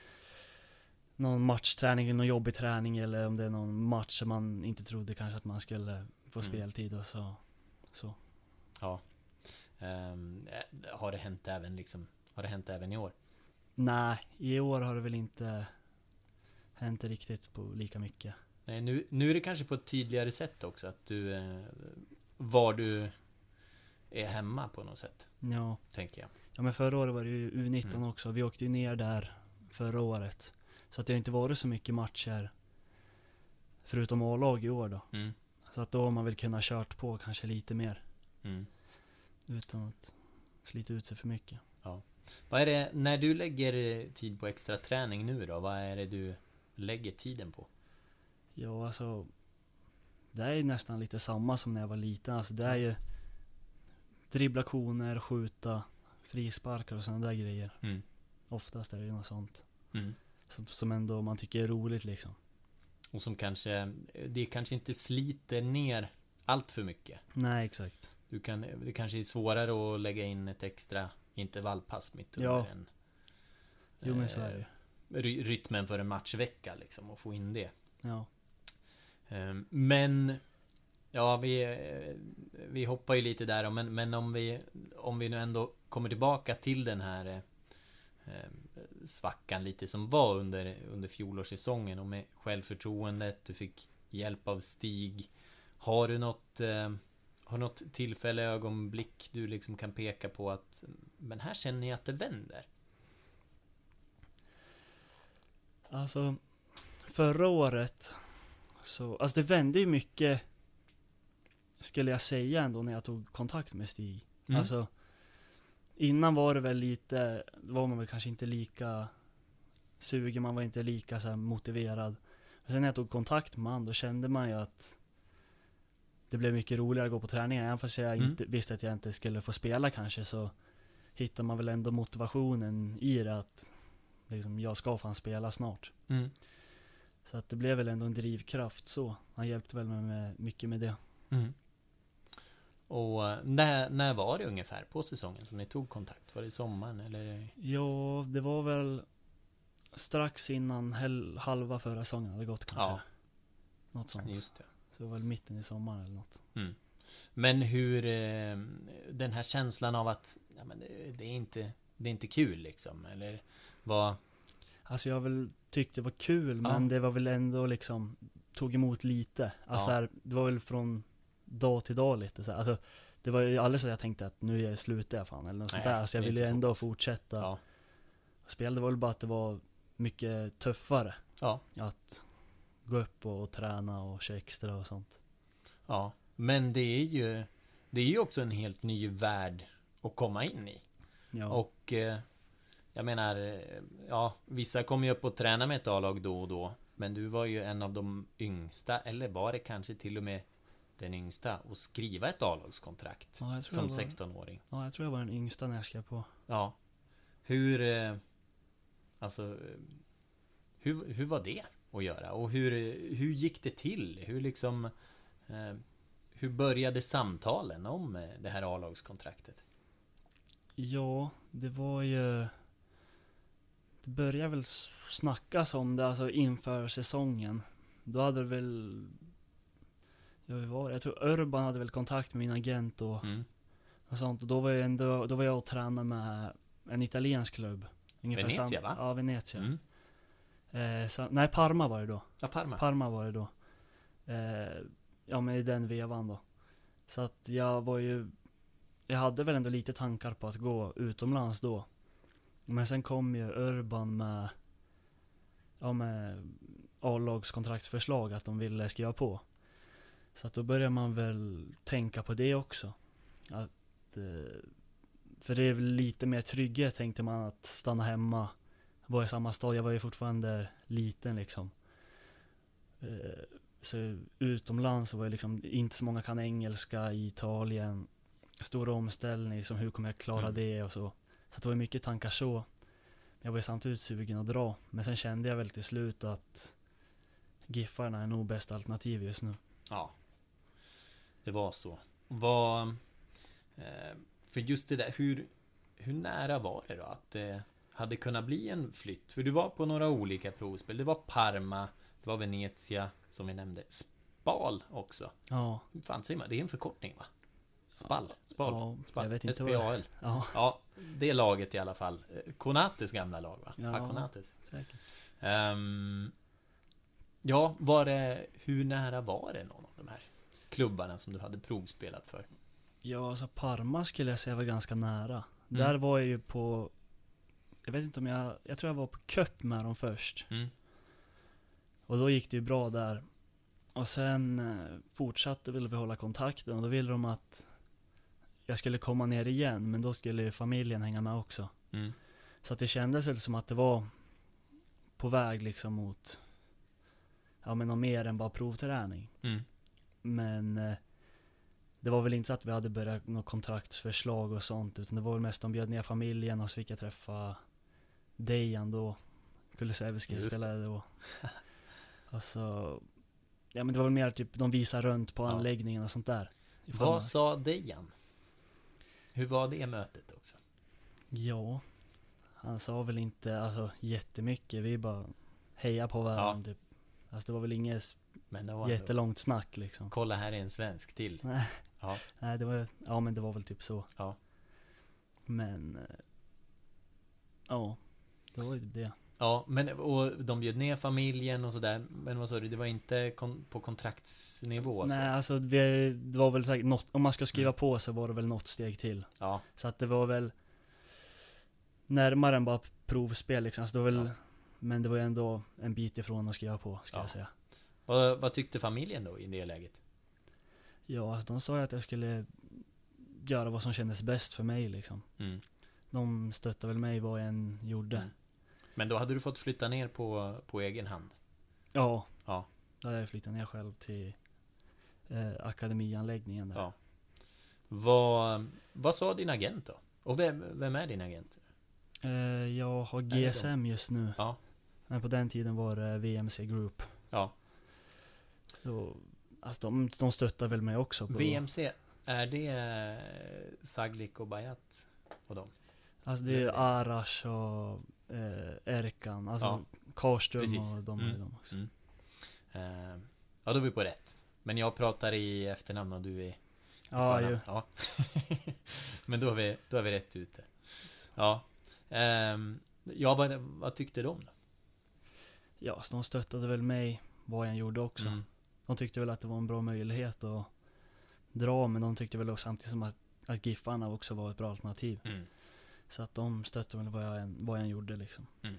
någon matchträning eller någon jobbig träning, eller om det är någon match som man inte trodde kanske att man skulle få mm. speltid och så. så. Ja. Um, har det hänt även liksom, har det hänt även i år? Nej, i år har det väl inte hänt riktigt på lika mycket. Nej, nu, nu är det kanske på ett tydligare sätt också att du eh, var du är hemma på något sätt. Ja. Tänker jag. Ja, men förra året var det ju U nitton mm. också. Vi åkte ju ner där förra året. Så att det har inte varit så mycket matcher förutom A-lag i år då. Mm. Så att då har man väl kunnat kört på kanske lite mer. Mm. Utan att slita ut sig för mycket. Ja. Vad är det, när du lägger tid på extra träning nu då? Vad är det du lägger tiden på? Ja, alltså det är nästan lite samma som när jag var liten. Alltså det är ju dribbla koner, skjuta, frisparkar och sådana där grejer. Mm. Oftast är det ju något sånt. Mm. Som, som ändå man tycker är roligt liksom. Och som kanske, det kanske inte sliter ner allt för mycket. Nej, exakt. Du kan, det kanske är svårare att lägga in ett extra intervallpass mitt under ja. en jo, men så är det. ry- rytmen för en matchvecka liksom, och få in det. Ja. Um, men ja, vi vi hoppar ju lite där, men men om vi om vi nu ändå kommer tillbaka till den här eh, svackan lite som var under under fjolårssäsongen, och med självförtroendet, du fick hjälp av Stig. Har du något eh, Har något tillfälle, ögonblick du liksom kan peka på att men här känner jag att det vänder? Alltså förra året så, alltså det vände ju mycket, skulle jag säga ändå, när jag tog kontakt med Stig. Mm. Alltså innan var det väl lite, var man väl kanske inte lika sugen, man var inte lika så här motiverad. Men sen när jag tog kontakt med han, då kände man ju att det blev mycket roligare att gå på träningar. Även fast jag mm. inte visste att jag inte skulle få spela kanske, så hittar man väl ändå motivationen i det, att liksom, jag ska fan spela snart. Mm. Så att det blev väl ändå en drivkraft så. Han hjälpte väl mig med, mycket med det. Mm. Och när, när var det ungefär på säsongen som ni tog kontakt? Var det sommaren eller? Ja, det var väl strax innan hel, halva förra säsongen hade gått kanske. Ja. Något sånt. Just det. Så det var väl mitten i sommaren eller något. Mm. Men hur eh, den här känslan av att ja, men det, det är inte det är inte kul liksom, eller vad? Alltså jag väl tyckte det var kul, ja. Men det var väl ändå liksom tog emot lite. Alltså ja. här, det var väl från dag till dag lite så här. Alltså det var ju aldrig så att jag tänkte att nu är slutar jag fan eller något sånt där. Alltså jag ville ju ändå så. fortsätta. Ja. Spel, det var väl bara att det var mycket tuffare. Ja. Att gå upp och, och träna och köra extra och sånt. Ja, men det är ju det är ju också en helt ny värld att komma in i. Ja. Och eh, jag menar, ja, vissa kommer ju upp och träna med ett A-lag då och då, men du var ju en av de yngsta, eller var det kanske till och med den yngsta, att skriva ett A-lagskontrakt ja, som sexton-åring. Ja, jag tror jag var den yngsta när jag skrev på. Ja. Hur eh, alltså hur, hur var det att göra? Och hur, hur gick det till? Hur liksom eh, hur började samtalen om det här A-lagskontraktet? Ja, det var ju det började väl snackas om det alltså inför säsongen. Då hade det väl jag var jag tror Urban hade väl kontakt med min agent och, mm. och sånt, och då var jag ändå då var jag och tränade med en italiensk klubb. Ungefär Venezia, sam- va? Ja, Venezia. Mm. Eh, så, nej, Parma var det då. Ja, Parma. Parma var det då. Eh, ja, men i den vevan då. Så att jag var ju jag hade väl ändå lite tankar på att gå utomlands då. Men sen kom ju Urban med ja, med A-lagskontraktsförslag att de ville skriva på. Så att då börjar man väl tänka på det också. Att eh, för det är väl lite mer trygghet, tänkte man, att stanna hemma, vara i samma stad. Jag var ju fortfarande liten liksom. Så utomlands så var det liksom inte så många kan engelska i Italien. Stor omställning, som hur kommer jag klara mm. det och så. Så det var mycket tankar så. Jag var ju samtidigt sugen att dra. Men sen kände jag väl till slut att Giffarna är nog bästa alternativ just nu. Ja, det var så. Vad... Eh, för just det där, hur, hur nära var det då att det hade kunnat bli en flytt? För du var på några olika provspel. Det var Parma, det var Venezia, som vi nämnde. Spal också. Ja. Hur fan säger man? Det är en förkortning, va? Spal. Spal. Ja, Spal. jag vet inte S P A L. Ja. Ja, det är laget i alla fall. Konates gamla lag, va? Ja, Konates. Säkert. Um, ja, var det, hur nära var det någon av de här klubbarna som du hade provspelat för? Ja, alltså Parma skulle jag säga var ganska nära. Mm. Där var jag ju på, jag vet inte om jag, jag tror jag var på cup med dem först. Mm. Och då gick det ju bra där. Och sen eh, fortsatte väl vi hålla kontakten, och då ville de att jag skulle komma ner igen, men då skulle ju familjen hänga med också. Mm. Så att det kändes väl som att det var på väg liksom mot ja, men något mer än bara provträning. Mm. Men eh, det var väl inte så att vi hade börjat något kontraktsförslag och sånt, utan det var väl mest de bjöd ner familjen, och så fick jag träffa Dejan då, Kulusevski spelade då. Och så ja, men det var väl mer typ de visar runt på ja. anläggningen och sånt där. Vad sa Dejan? Hur var det mötet också? Ja, han sa väl inte alltså jättemycket, vi bara heja på varandra ja. typ. Alltså det var väl inget men det var jättelångt snack liksom. Kolla, här är en svensk till. Nej. Ja. Nej, det var ja, men det var väl typ så. Ja. Men ja, det var ju det. Ja, men och de bjöd ner familjen och sådär. Men vad sa du, det var inte kon- på kontraktsnivå? Nej, så. alltså vi, det var väl säkert något, om man ska skriva mm. på så var det väl något steg till. Ja. Så att det var väl närmare än bara provspel liksom. Så det var väl, ja. Men det var ju ändå en bit ifrån att skriva på, ska ja. jag säga. Vad, vad tyckte familjen då i det läget? Ja, alltså de sa ju att jag skulle göra vad som kändes bäst för mig liksom. Mm. De stöttade väl mig vad jag än gjorde. Mm. Men då hade du fått flytta ner på, på egen hand? Ja, ja. Då hade jag flyttat ner själv till eh, akademianläggningen där. Ja. Vad, vad sa din agent då? Och vem, vem är din agent? Eh, jag har G S M just nu. Ja. Men på den tiden var det V M C Group. Ja. Så, alltså de, de stöttar väl mig också. På V M C, är det Saglik och Bayat och dem? Alltså det är Arash och eh, Erkan, alltså ja. Karström Precis. Och de mm. och de också. Mm. Uh, ja, då är vi på rätt. Men jag pratar i efternamn och du är i ja, ju. Ja. Men då är vi, då är vi rätt ute. Ja. Um, ja, vad, vad tyckte de då? Ja, så de stöttade väl mig vad jag gjorde också. Mm. De tyckte väl att det var en bra möjlighet att dra, men de tyckte väl också samtidigt som att, att Giffarna också var ett bra alternativ. Mm. Så att de stötte väl vad jag, vad jag gjorde liksom. Mm.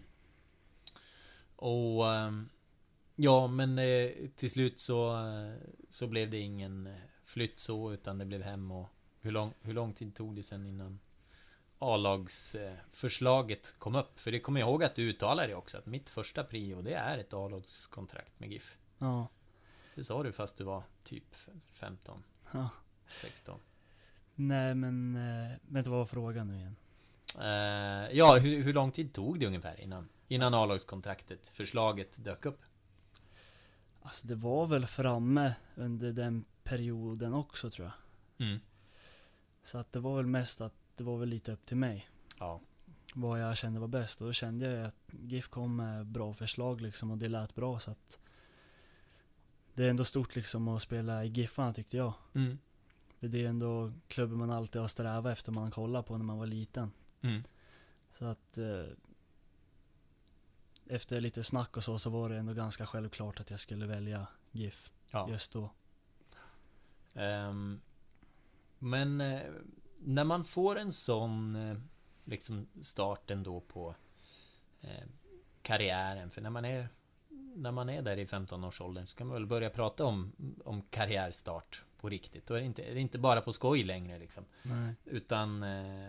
Och um, ja, men eh, till slut så, så blev det ingen flytt så, utan det blev hem. Och hur lång, hur lång tid tog det sen innan A-lagsförslaget eh, kom upp? För det kommer jag ihåg att du uttalade också, att mitt första prio, det är ett A-lagskontrakt med GIF. Ja. Det sa du fast du var typ femton, ja. sexton. Nej, men äh, vet du vad var frågan nu igen? Uh, ja, hur, hur lång tid tog det ungefär innan, innan A-lagskontraktet, förslaget dök upp? Alltså det var väl framme under den perioden också, tror jag. Mm. Så att det var väl mest att det var väl lite upp till mig. Ja. Vad jag kände var bäst. Och då kände jag att GIF kom med bra förslag liksom, och det lät bra, så att det är ändå stort liksom att spela i Giffarna, tyckte jag. Mm. För det är ändå klubben man alltid har strävat efter, man kollar på när man var liten. Mm. Så att eh, efter lite snack och så så var det ändå ganska självklart att jag skulle välja GIF ja. just då. Um, men eh, när man får en sån eh, liksom start ändå på eh, karriären, för när man är när man är där i femton-årsåldern så kan man väl börja prata om, om karriärstart på riktigt. Då är det inte, det är inte bara på skoj längre liksom. Nej. Utan eh,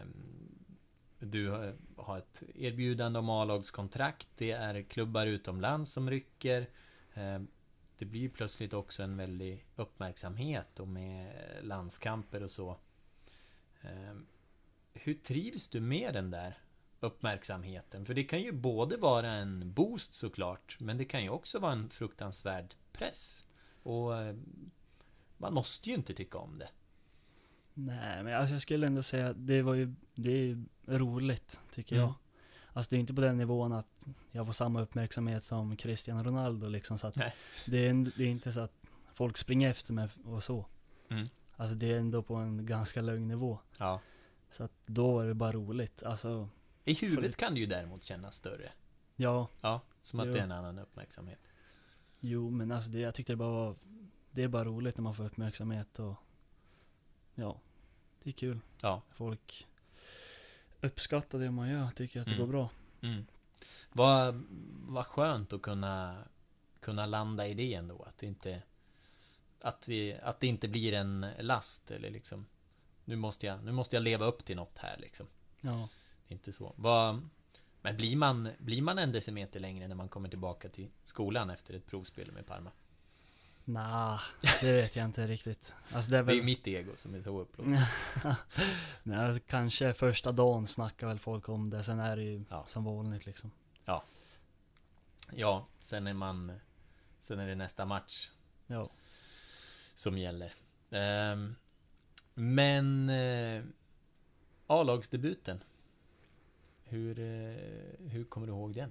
du har, har ett erbjudande om A-lagskontrakt. Det är klubbar utomlands som rycker. Eh, det blir plötsligt också en väldig uppmärksamhet och med landskamper och så. Eh, hur trivs du med den där uppmärksamheten? För det kan ju både vara en boost såklart, men det kan ju också vara en fruktansvärd press. Och eh, man måste ju inte tycka om det. Nej, men alltså jag skulle ändå säga att det var ju, det är ju roligt, tycker mm. jag. Alltså det är inte på den nivån att jag får samma uppmärksamhet som Cristiano Ronaldo liksom, så att det är, det är inte så att folk springer efter mig och så. Mm. Alltså det är ändå på en ganska lugn nivå. Ja. Så att då är det bara roligt. Alltså i huvudet för... kan det ju däremot kännas större. Ja. Ja, som att jo. det är en annan uppmärksamhet. Jo, men alltså det, jag tyckte det bara var, det är bara roligt när man får uppmärksamhet och ja, det är kul. Ja. Folk uppskattar det man gör, tycker att det mm. går bra. Mm. Vad, vad skönt att kunna kunna landa i det ändå, att det inte att det, att det inte blir en last eller liksom nu måste jag nu måste jag leva upp till något här liksom. Ja. Det är inte så. Vad, men blir man blir man en decimeter längre när man kommer tillbaka till skolan efter ett provspel med Parma? Nej, det vet jag inte riktigt. Alltså det är väl... det är mitt ego som är så upplåst. Nej, alltså, kanske första dagen snackar väl folk om det. Sen är det ju ja. som vanligt liksom. Ja. Ja, sen är man sen är det nästa match. Ja. Som gäller. Um, men uh, A-lagsdebuten. Hur uh, hur kommer du ihåg den?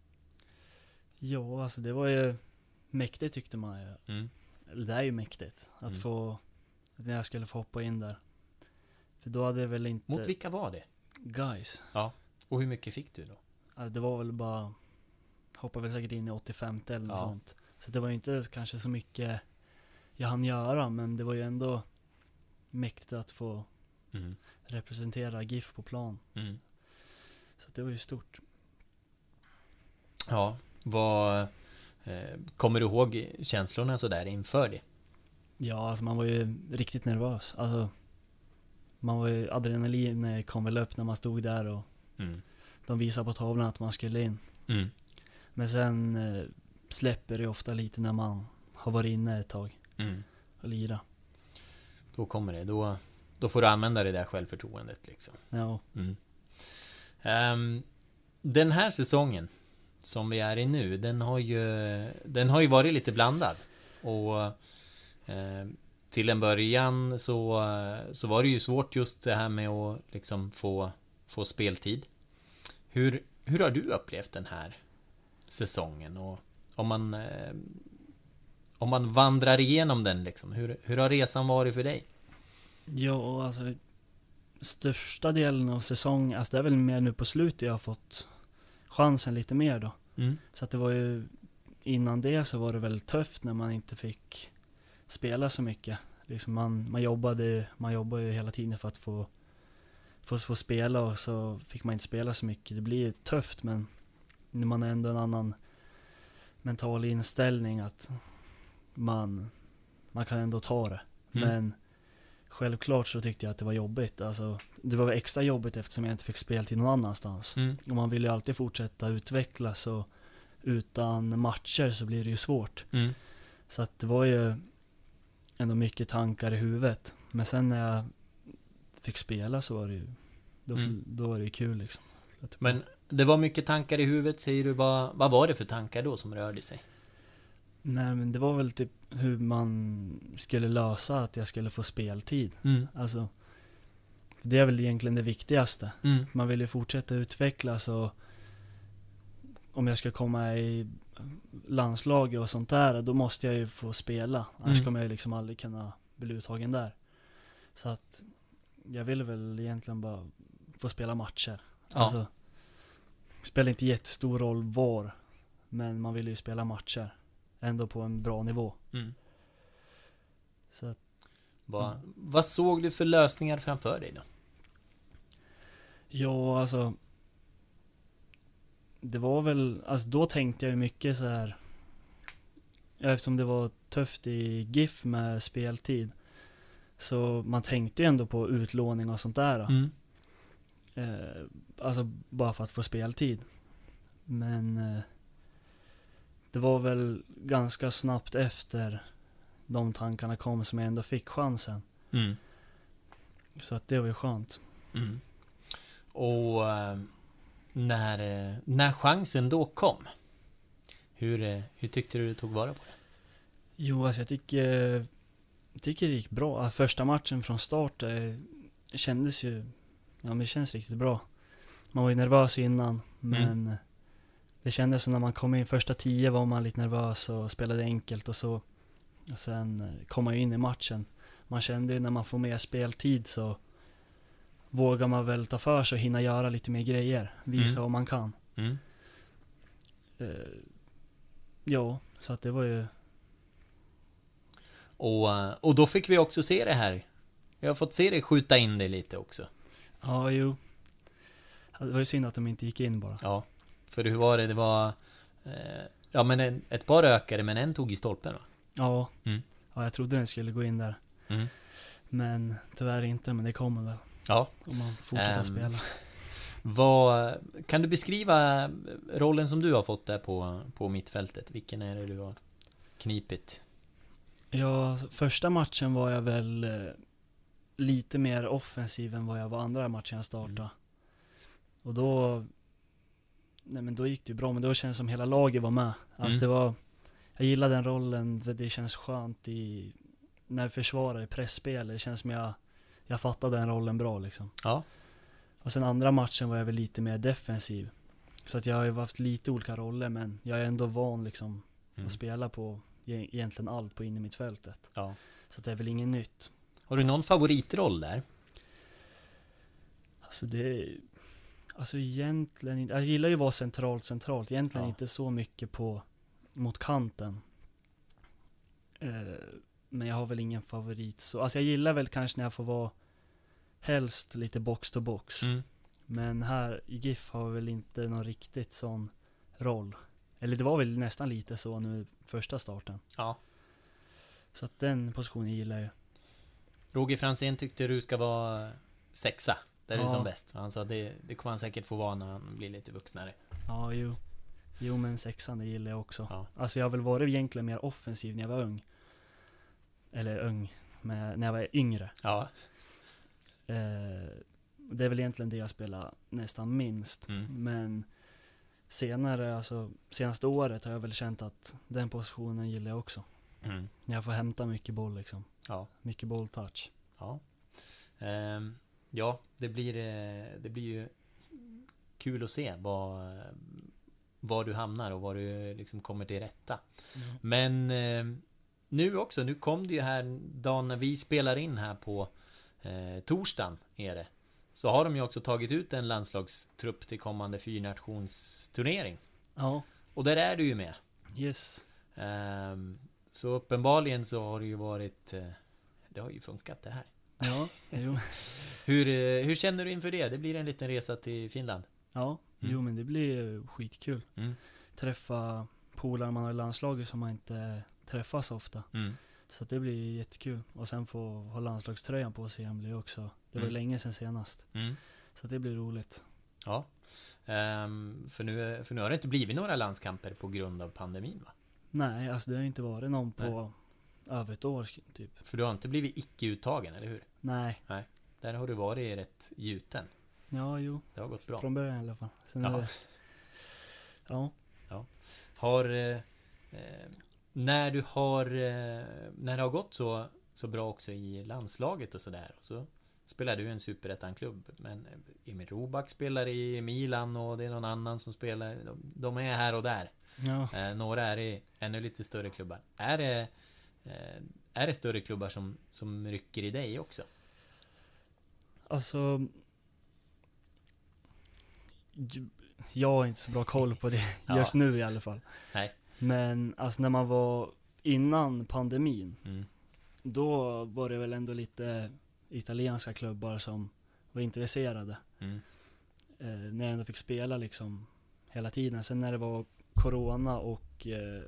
Ja, alltså det var ju mäktigt, tyckte man ju. Mm. Eller det är ju mäktigt att mm. få, när jag skulle få hoppa in där. För då hade det väl inte... Mot vilka var det? Guys. Ja. Och hur mycket fick du då? Alltså det var väl bara hoppade väl säkert in i åttiofem eller något Ja. sånt. Så det var ju inte kanske så mycket jag hann göra, men det var ju ändå mäktigt att få Mm. representera GIF på plan. Mm. Så det var ju stort. Ja, vad eh, kommer du ihåg känslorna så där inför det? Ja, alltså man var ju riktigt nervös. Alltså, man var ju, adrenalin kom väl upp när man stod där och Mm. de visade på tavlan att man skulle in. Mm. Men sen eh, släpper det ofta lite när man har varit inne ett tag Mm. och lira. Då kommer det, då, då får du använda det där självförtroendet liksom. Ja. Mm. Um, den här säsongen som vi är i nu, den har ju, den har ju varit lite blandad. Och eh, till en början så, så var det ju svårt just det här med att liksom få, få speltid. Hur, hur har du upplevt den här säsongen? Och om man, eh, om man vandrar igenom den liksom, hur, hur har resan varit för dig? Ja, alltså största delen av säsongen, alltså det är väl mer nu på slutet jag har fått chansen lite mer då. Mm. Så att det var ju, innan det så var det väl tufft när man inte fick spela så mycket. Liksom man, man, jobbade, man jobbade ju hela tiden för att få, få, få spela, och så fick man inte spela så mycket. Det blir tufft, men när man har ändå en annan mental inställning att man, man kan ändå ta det. Mm. Men självklart så tyckte jag att det var jobbigt. Alltså, det var extra jobbigt eftersom jag inte fick spela till någon annanstans. Mm. Och man vill ju alltid fortsätta utvecklas, och utan matcher så blir det ju svårt. Mm. Så att det var ju ändå mycket tankar i huvudet. Men sen när jag fick spela så var det ju, då, Mm. då var det ju kul liksom. Men det var mycket tankar i huvudet, säger du. Vad, vad var det för tankar då som rörde sig? Nej, men det var väl typ hur man skulle lösa att jag skulle få speltid. Mm. Alltså, det är väl egentligen det viktigaste. Mm. Man vill ju fortsätta utvecklas, och om jag ska komma i landslaget och sånt där, då måste jag ju få spela. Annars Mm. kommer jag liksom aldrig kunna bli uttagen där. Så att jag ville väl egentligen bara få spela matcher. Ja. Alltså, spelar inte jättestor roll var, men man vill ju spela matcher ändå på en bra nivå. Mm. Så att, Vad, Mm. vad såg du för lösningar framför dig då? ja, alltså det var väl, alltså då tänkte jag ju mycket så här, eftersom det var tufft i GIF med speltid, så man tänkte ju ändå på utlåning och sånt där. Mm. Eh, alltså bara för att få speltid. Men eh, det var väl ganska snabbt efter de tankarna kom som jag ändå fick chansen. Mm. Så att det var ju skönt. Mm. Och eh, när, eh, när chansen då kom, hur, eh, hur tyckte du du tog vara på det? Jo, alltså jag tycker, tycker det gick bra. Första matchen från start eh, kändes ju, ja men det känns riktigt bra. Man var ju nervös innan, men Mm. det kändes som när man kom in första tio var man lite nervös och spelade enkelt och så. Och sen eh, kom man ju in i matchen. Man kände ju när man får mer speltid så vågar man väl ta för sig och hinna göra lite mer grejer. Visa Mm. vad man kan. Mm. Eh, ja, så att det var ju... Och, eh, och då fick vi också se det här. Vi har fått se dig skjuta in det lite också. Ja, jo. Det var ju synd att de inte gick in bara. Ja, för hur var det? Det var eh, ja men en, ett par ökare, men en tog i stolpen va? Ja. Mm. Ja, jag trodde den skulle gå in där. Mm. Men tyvärr inte, men det kommer väl. Ja. Om man fortsätter Ehm, spela. Vad, kan du beskriva rollen som du har fått där på, på mittfältet? Vilken är det du har knipit? Ja, alltså, första matchen var jag väl eh, lite mer offensiv än vad jag var andra matchen jag startade. Mm. Och då nej men då gick det ju bra, men då känns det som hela laget var med. Alltså Mm. det var, jag gillar den rollen för det känns skönt i när vi försvarar i pressspel. Det känns som jag jag fattade den rollen bra liksom. Ja. Och sen andra matchen var jag väl lite mer defensiv. Så att jag har ju haft lite olika roller, men jag är ändå van liksom Mm. att spela på e- egentligen allt på inne i mittfältet. Ja. Så att det är väl inget nytt. Har du någon favoritroll där? Alltså det Alltså egentligen inte, jag gillar ju att vara centralt centralt, egentligen Ja. inte så mycket på mot kanten. Eh, men jag har väl ingen favorit så, alltså jag gillar väl kanske när jag får vara helst lite box to box. Mm. Men här i GIF har väl inte någon riktigt sån roll. Eller det var väl nästan lite så nu första starten. Ja. Så att den positionen gillar jag. Roger Franzén tyckte du ska vara sexa. Där är Ja. det som bäst. Han sa det, det kommer han säkert få vara när han blir lite vuxnare. Ja, jo. Jo, men sexan det gillar jag också. Ja. Alltså jag har väl varit egentligen mer offensiv när jag var ung. Eller ung, men när jag var yngre. Ja. Eh, det är väl egentligen det jag spelar nästan minst. Mm. Men senare, alltså senaste året har jag väl känt att den positionen gillar jag också. Mm. När jag får hämta mycket boll liksom. Ja. Mycket bolltouch. Ja. Ehm, ja, det blir, eh, det blir ju kul att se vad, var du hamnar och var du liksom kommer till rätta. Mm. Men eh, nu också, nu kom det ju här dagen när vi spelar in här på eh, torsdagen är det. Så har de ju också tagit ut en landslagstrupp till kommande fyrnationsturnering. Ja. Och där är du ju med. Yes. Ehm, så uppenbarligen så har det ju varit eh, det har ju funkat det här. Ja, jo. Hur, eh, hur känner du inför det? Det blir en liten resa till Finland. Ja, Mm. jo men det blir skitkul. Mm. Träffa polare man har i landslaget som man inte träffar så ofta. Mm. Så att det blir jättekul. Och sen få ha landslagströjan på sig igen blir också. Det var Mm. länge sedan senast. Mm. Så att det blir roligt. Ja. Ehm, för, nu, för nu har det inte blivit några landskamper på grund av pandemin, va? Nej, alltså det har inte varit någon på över ett år typ. För du har inte blivit icke-uttagen, eller hur? Nej. Nej. Där har du varit rätt gjuten. Ja, jo. Det har gått bra. Från början i alla fall. Sen Ja. är det... Ja. Ja. Har eh, eh, när du har eh, när det har gått så så bra också i landslaget och så där, och så spelar du i en superettan-klubb, men Emil Roback spelar i Milan och det är någon annan som spelar, de, de är här och där. Ja. Eh, några är i ännu lite större klubbar. Är det eh, är det större klubbar som som rycker i dig också? Alltså j- jag har inte så bra koll på det just Ja. nu i alla fall. Nej. Men alltså när man var innan pandemin, Mm. då var det väl ändå lite italienska klubbar som var intresserade. Mm. Eh, när jag ändå fick spela liksom hela tiden. Sen när det var corona och eh,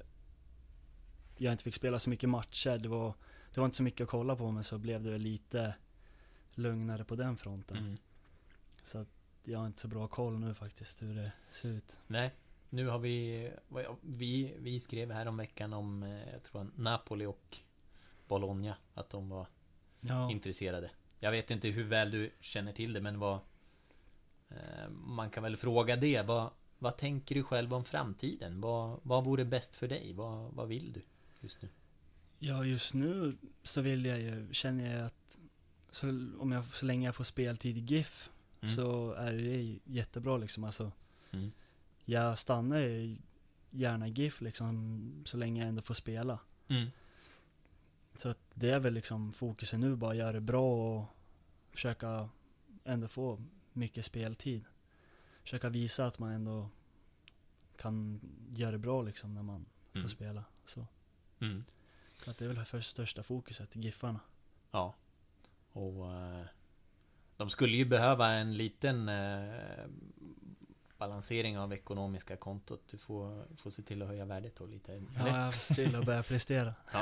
jag inte fick spela så mycket matcher, det var, det var inte så mycket att kolla på, men så blev det väl lite lugnare på den fronten. Mm. Så att jag har inte så bra koll nu faktiskt hur det ser ut. Nej, nu har vi vi, vi skrev här om veckan om eh, jag tror Napoli och Bologna, att de var Ja. intresserade. Jag vet inte hur väl du känner till det, men vad eh, man kan väl fråga det. Vad, vad tänker du själv om framtiden? Vad, vad vore bäst för dig? Vad, vad vill du just nu? Ja, just nu så vill jag ju, känner jag att så, om jag, så länge jag får speltid i GIF Mm. så är det jättebra liksom. Alltså, Mm. jag stannar ju gärna i GIF liksom så länge jag ändå får spela. Mm. Så att det är väl liksom fokusen nu, bara göra det bra och försöka ändå få mycket speltid. Försöka visa att man ändå kan göra det bra liksom när man Mm. får spela. Så. Mm. Så att det är väl för största fokuset, Giffarna. Ja. Och eh, de skulle ju behöva en liten eh, balansering av ekonomiska kontot. Du får, får se till att höja värdet då lite. Ja, jag får still och börja prestera. Ja.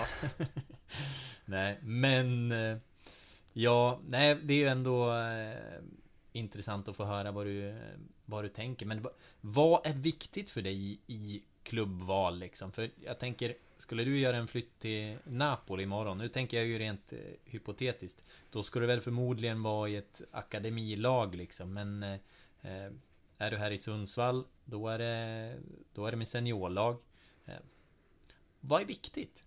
Nej, men eh, ja, nej, det är ju ändå eh, intressant att få höra vad du, vad du tänker. Men vad, vad är viktigt för dig i, i klubbval liksom? För jag tänker, skulle du göra en flytt till Napoli imorgon, nu tänker jag ju rent eh, hypotetiskt, då skulle det väl förmodligen vara i ett akademilag liksom. Men eh, eh, är du här i Sundsvall, då är det, då är det med seniorlag. Eh, vad är viktigt?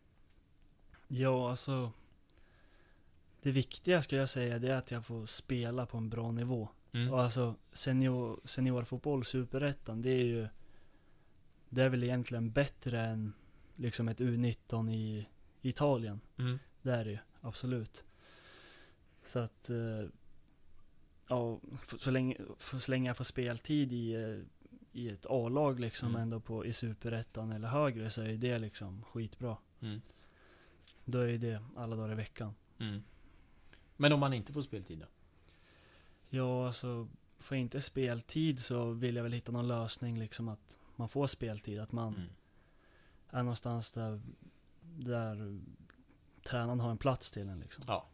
Ja, alltså det viktiga ska jag säga, det är att jag får spela på en bra nivå. Mm. Och alltså senior, seniorfotboll, superettan, det är ju, det är väl egentligen bättre än liksom ett U nitton i Italien. Mm. Det är det ju, absolut. Så att eh, ja, så länge, så länge jag får speltid i, i ett A-lag liksom Mm. ändå på, i superettan eller högre, så är det liksom skitbra. Mm. Då är det alla dagar i veckan. Mm. Men om man inte får speltid då? Ja, alltså får jag inte speltid så vill jag väl hitta någon lösning liksom att man får speltid, att man Mm. är någonstans där, där tränaren har en plats till en liksom. Ja.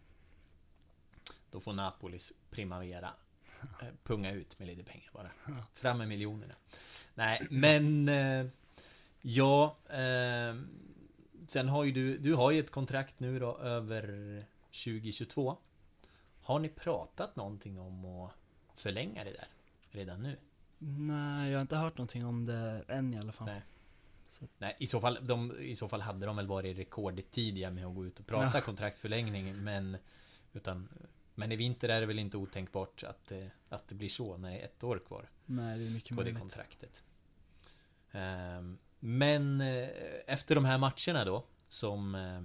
Då får Napolis Primavera eh, punga ut med lite pengar bara. Fram med miljonerna. Nej, men eh, ja, eh, sen har ju du, du har ju ett kontrakt nu då över tjugohundratjugotvå. Har ni pratat någonting om att förlänga det där redan nu? Nej, jag har inte hört någonting om det än i alla fall. Nej. Nej, i så fall, de, i så fall hade de väl varit rekordtidiga med att gå ut och prata Ja. kontraktsförlängning, men utan, men i vinter är det väl inte otänkbart att det, att det blir så när det är ett år kvar. Nej, det är mycket på möjligt. det kontraktet. Um, men uh, efter de här matcherna då som uh,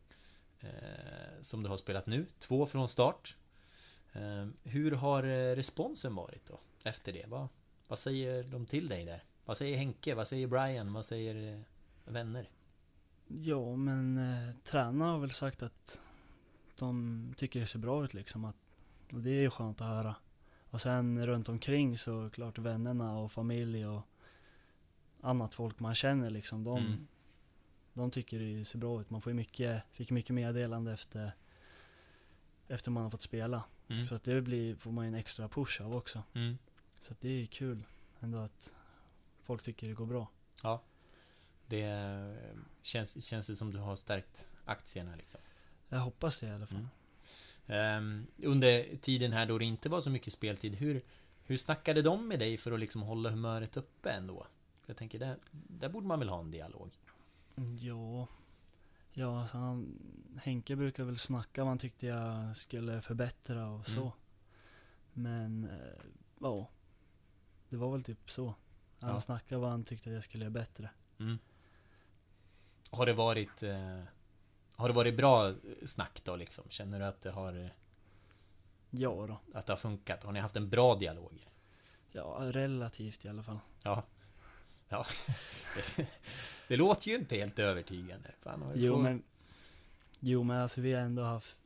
uh, som du har spelat nu, två från start. Uh, hur har uh, responsen varit då efter det? Vad, vad säger de till dig där? Vad säger Henke? Vad säger Brian? Vad säger uh, vänner? Ja, men eh, tränarna har väl sagt att de tycker det ser bra ut liksom, att, och det är ju skönt att höra. Och sen runt omkring så klart vännerna och familj och annat folk man känner liksom, de, Mm. de tycker det ser bra ut. Man får ju mycket, fick mycket meddelande efter efter man har fått spela. Mm. Så att det blir, får man ju en extra push av också. Mm. Så att det är kul ändå att folk tycker det går bra. Ja. Det uh, känns, känns det som du har stärkt aktierna liksom. Jag hoppas det i alla fall. Mm. Um, under tiden här då det inte var så mycket speltid, hur, hur snackade de med dig för att liksom hålla humöret uppe ändå? Jag tänker, där, där borde man väl ha en dialog. Ja, ja alltså han, Henke brukar väl snacka vad han tyckte jag skulle förbättra och så. Mm. Men eh, ja, det var väl typ så. Han Ja. snackade vad han tyckte jag skulle göra bättre. Mm. Har det varit eh, har det varit bra snack då liksom? Känner du att det har Ja då. att det har funkat? Har ni haft en bra dialog? Ja, relativt i alla fall. Ja. Ja. Det, det låter ju inte helt övertygande. Fan, har vi Jo får- men, jo men alltså vi har ändå haft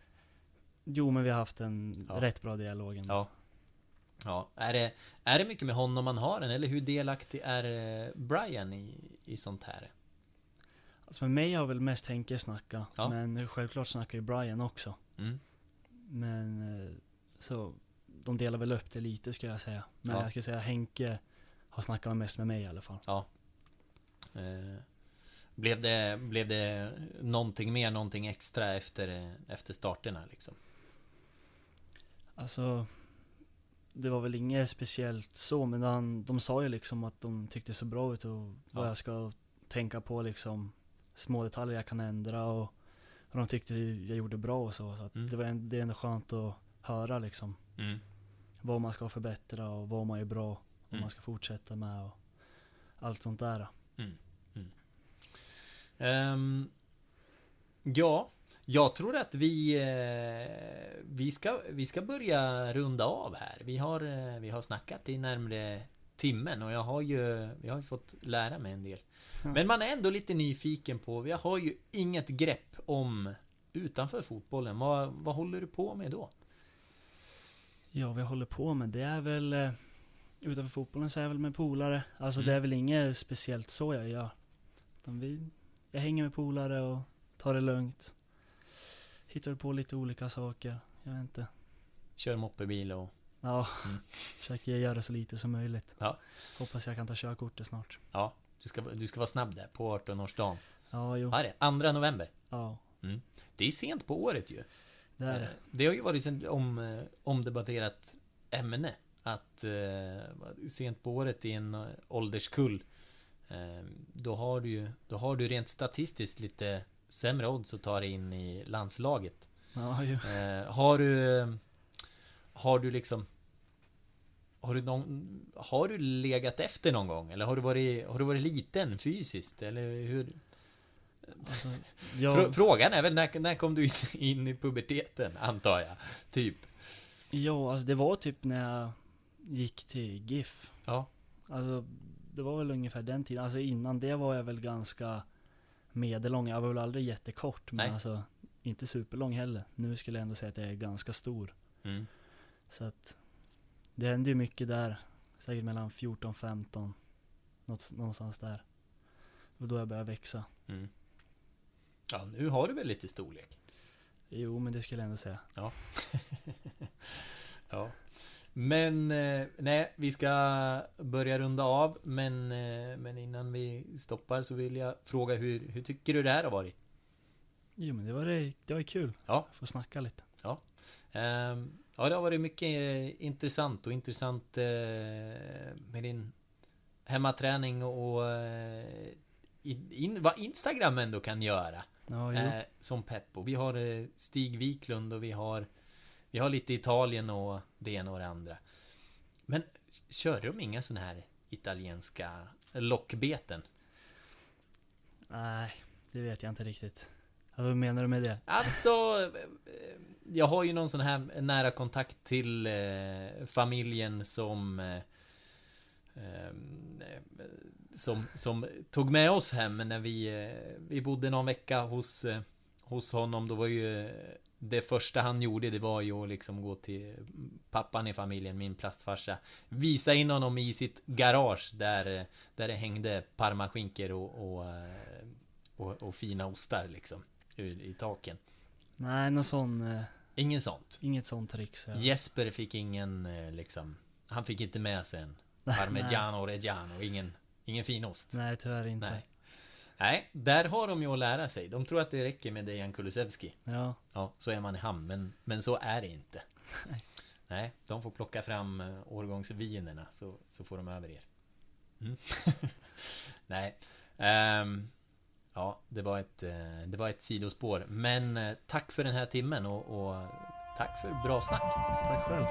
Jo men vi har haft en Ja. rätt bra dialog ändå. Ja. Ja, är det, är det mycket med honom man har en? Eller hur delaktig är eh, Brian i, i sånt här? Alltså med mig har väl mest Henke snacka. Ja. Men självklart snackar ju Brian också. Mm. Men eh, så de delar väl upp det lite ska jag säga. Men Ja. jag skulle säga Henke har snackat mest med mig i alla fall. Ja. Eh, blev, det, blev det någonting mer, någonting extra efter, efter starterna liksom? Alltså det var väl inget speciellt så, men han, de sa ju liksom att de tyckte så bra ut och vad Ja. jag ska tänka på liksom, små detaljer jag kan ändra och, och de tyckte jag gjorde bra och så, så att Mm. det var en, det är ändå skönt att höra liksom Mm. vad man ska förbättra och vad man är bra och vad Mm. man ska fortsätta med och allt sånt där. Mm. Mm. Ehm, ja, jag tror att vi eh, vi ska vi ska börja runda av här. Vi har eh, vi har snackat i närmare timmen och jag har ju vi har ju fått lära mig en del. Men man är ändå lite nyfiken på, vi har ju inget grepp om utanför fotbollen. Vad, vad håller du på med då? Ja, vad jag håller på med, det är väl eh, utanför fotbollen så är jag väl med polare. Alltså Mm. det är väl inget speciellt så jag gör. Utan vi, jag hänger med polare och tar det lugnt. Hittar på lite olika saker, jag vet inte. Kör moppebil och Ja, Mm. försöker göra så lite som möjligt. Ja. Hoppas jag kan ta körkortet snart. ja, du ska du ska vara snabb där på arton-årsdagen. Ja, jo. Vad är det? andra november. Ja, Mm. Det är sent på året ju. det är Eh, det. Det har ju varit ett om, eh, omdebatterat ämne att eh, sent på året i en eh, ålderskull eh, då har du ju då har du rent statistiskt lite sämre odds att ta dig in i landslaget. Ja, jo. Eh, har du har du liksom har du någon, har du legat efter någon gång eller har du varit har du varit liten fysiskt eller hur? Alltså, Frå- jag, Frågan är väl när, när kom du in i puberteten, antar jag. Typ. Ja, alltså det var typ när jag gick till GIF. Ja. Alltså det var väl ungefär den tiden. Alltså innan det var jag väl ganska medellång. Jag var väl aldrig jättekort, men Nej. alltså inte superlång heller. Nu skulle jag ändå säga att jag är ganska stor. Mm. Så att det hände ju mycket där. Säkert mellan fjorton femton. Något, någonstans där. Och då jag började växa. Mm. Ja, nu har du väl lite storlek? Jo, men det skulle jag ändå säga. Ja. Ja. Men eh, nej, vi ska börja runda av. Men, eh, men innan vi stoppar så vill jag fråga hur, hur tycker du det här har varit? Jo, men det var, det, det var kul. Ja. Få snacka lite. Ja. Um, ja, det har varit mycket eh, intressant och intressant eh, med din hemmaträning och eh, in, in, vad Instagram ändå kan göra. Ja, eh, som pepp. Och vi har eh, Stig Wiklund och vi har vi har lite Italien och det ena och det andra. Men kör de inga såna här italienska lockbeten? Nej, det vet jag inte riktigt. Alltså, vad menar du med det? Alltså, jag har ju någon sån här nära kontakt till eh, familjen som eh, eh, som som tog med oss hem när vi eh, vi bodde någon vecka hos eh, hos honom. Då var ju det första han gjorde, det var ju att liksom gå till pappan i familjen, min plastfarsa, visa in honom i sitt garage där där det hängde parmaskinker och och, och och fina ostar liksom i taken. Nej, någon sån eh, ingen sånt. Inget sånt trick så. Jesper fick ingen eh, liksom, han fick inte med sig en parmigiano reggiano, ingen ingen finost. Nej, tyvärr inte. Nej. Nej, där har de ju att lära sig. De tror att det räcker med Dejan Kulusevski. Ja. Ja, så är man i hamn, men men så är det inte. Nej. Nej, de får plocka fram uh, årgångsvinerna så så får de över er. Mm. Nej. Ehm um, Ja, det var ett det var ett sidospår, men tack för den här timmen och, och tack för bra snack. Tack själv.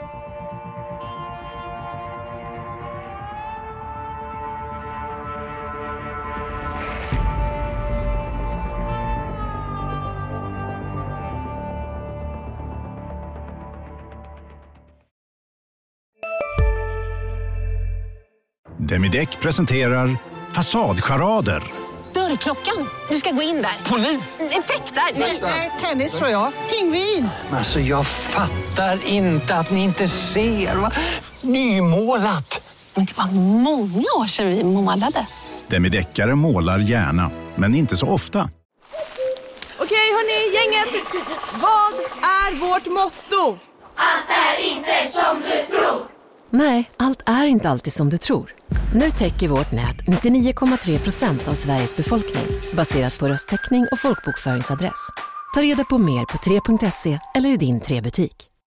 Demideck presenterar Fasadcharader. Dörrklockan. Du ska gå in där. Polis? Effektar? Nej, tennis tror jag. Pingvin. Alltså jag fattar inte att ni inte ser. Va? Nymålat. Men det var många år sedan vi målade. Demideckare målar gärna, men inte så ofta. Okej hörni, gänget. Vad är vårt motto? Allt är inte som du tror. Nej, allt är inte alltid som du tror. Nu täcker vårt nät nittionio komma tre procent av Sveriges befolkning baserat på röstteckning och folkbokföringsadress. Ta reda på mer på tre punkt se eller i din tre butik.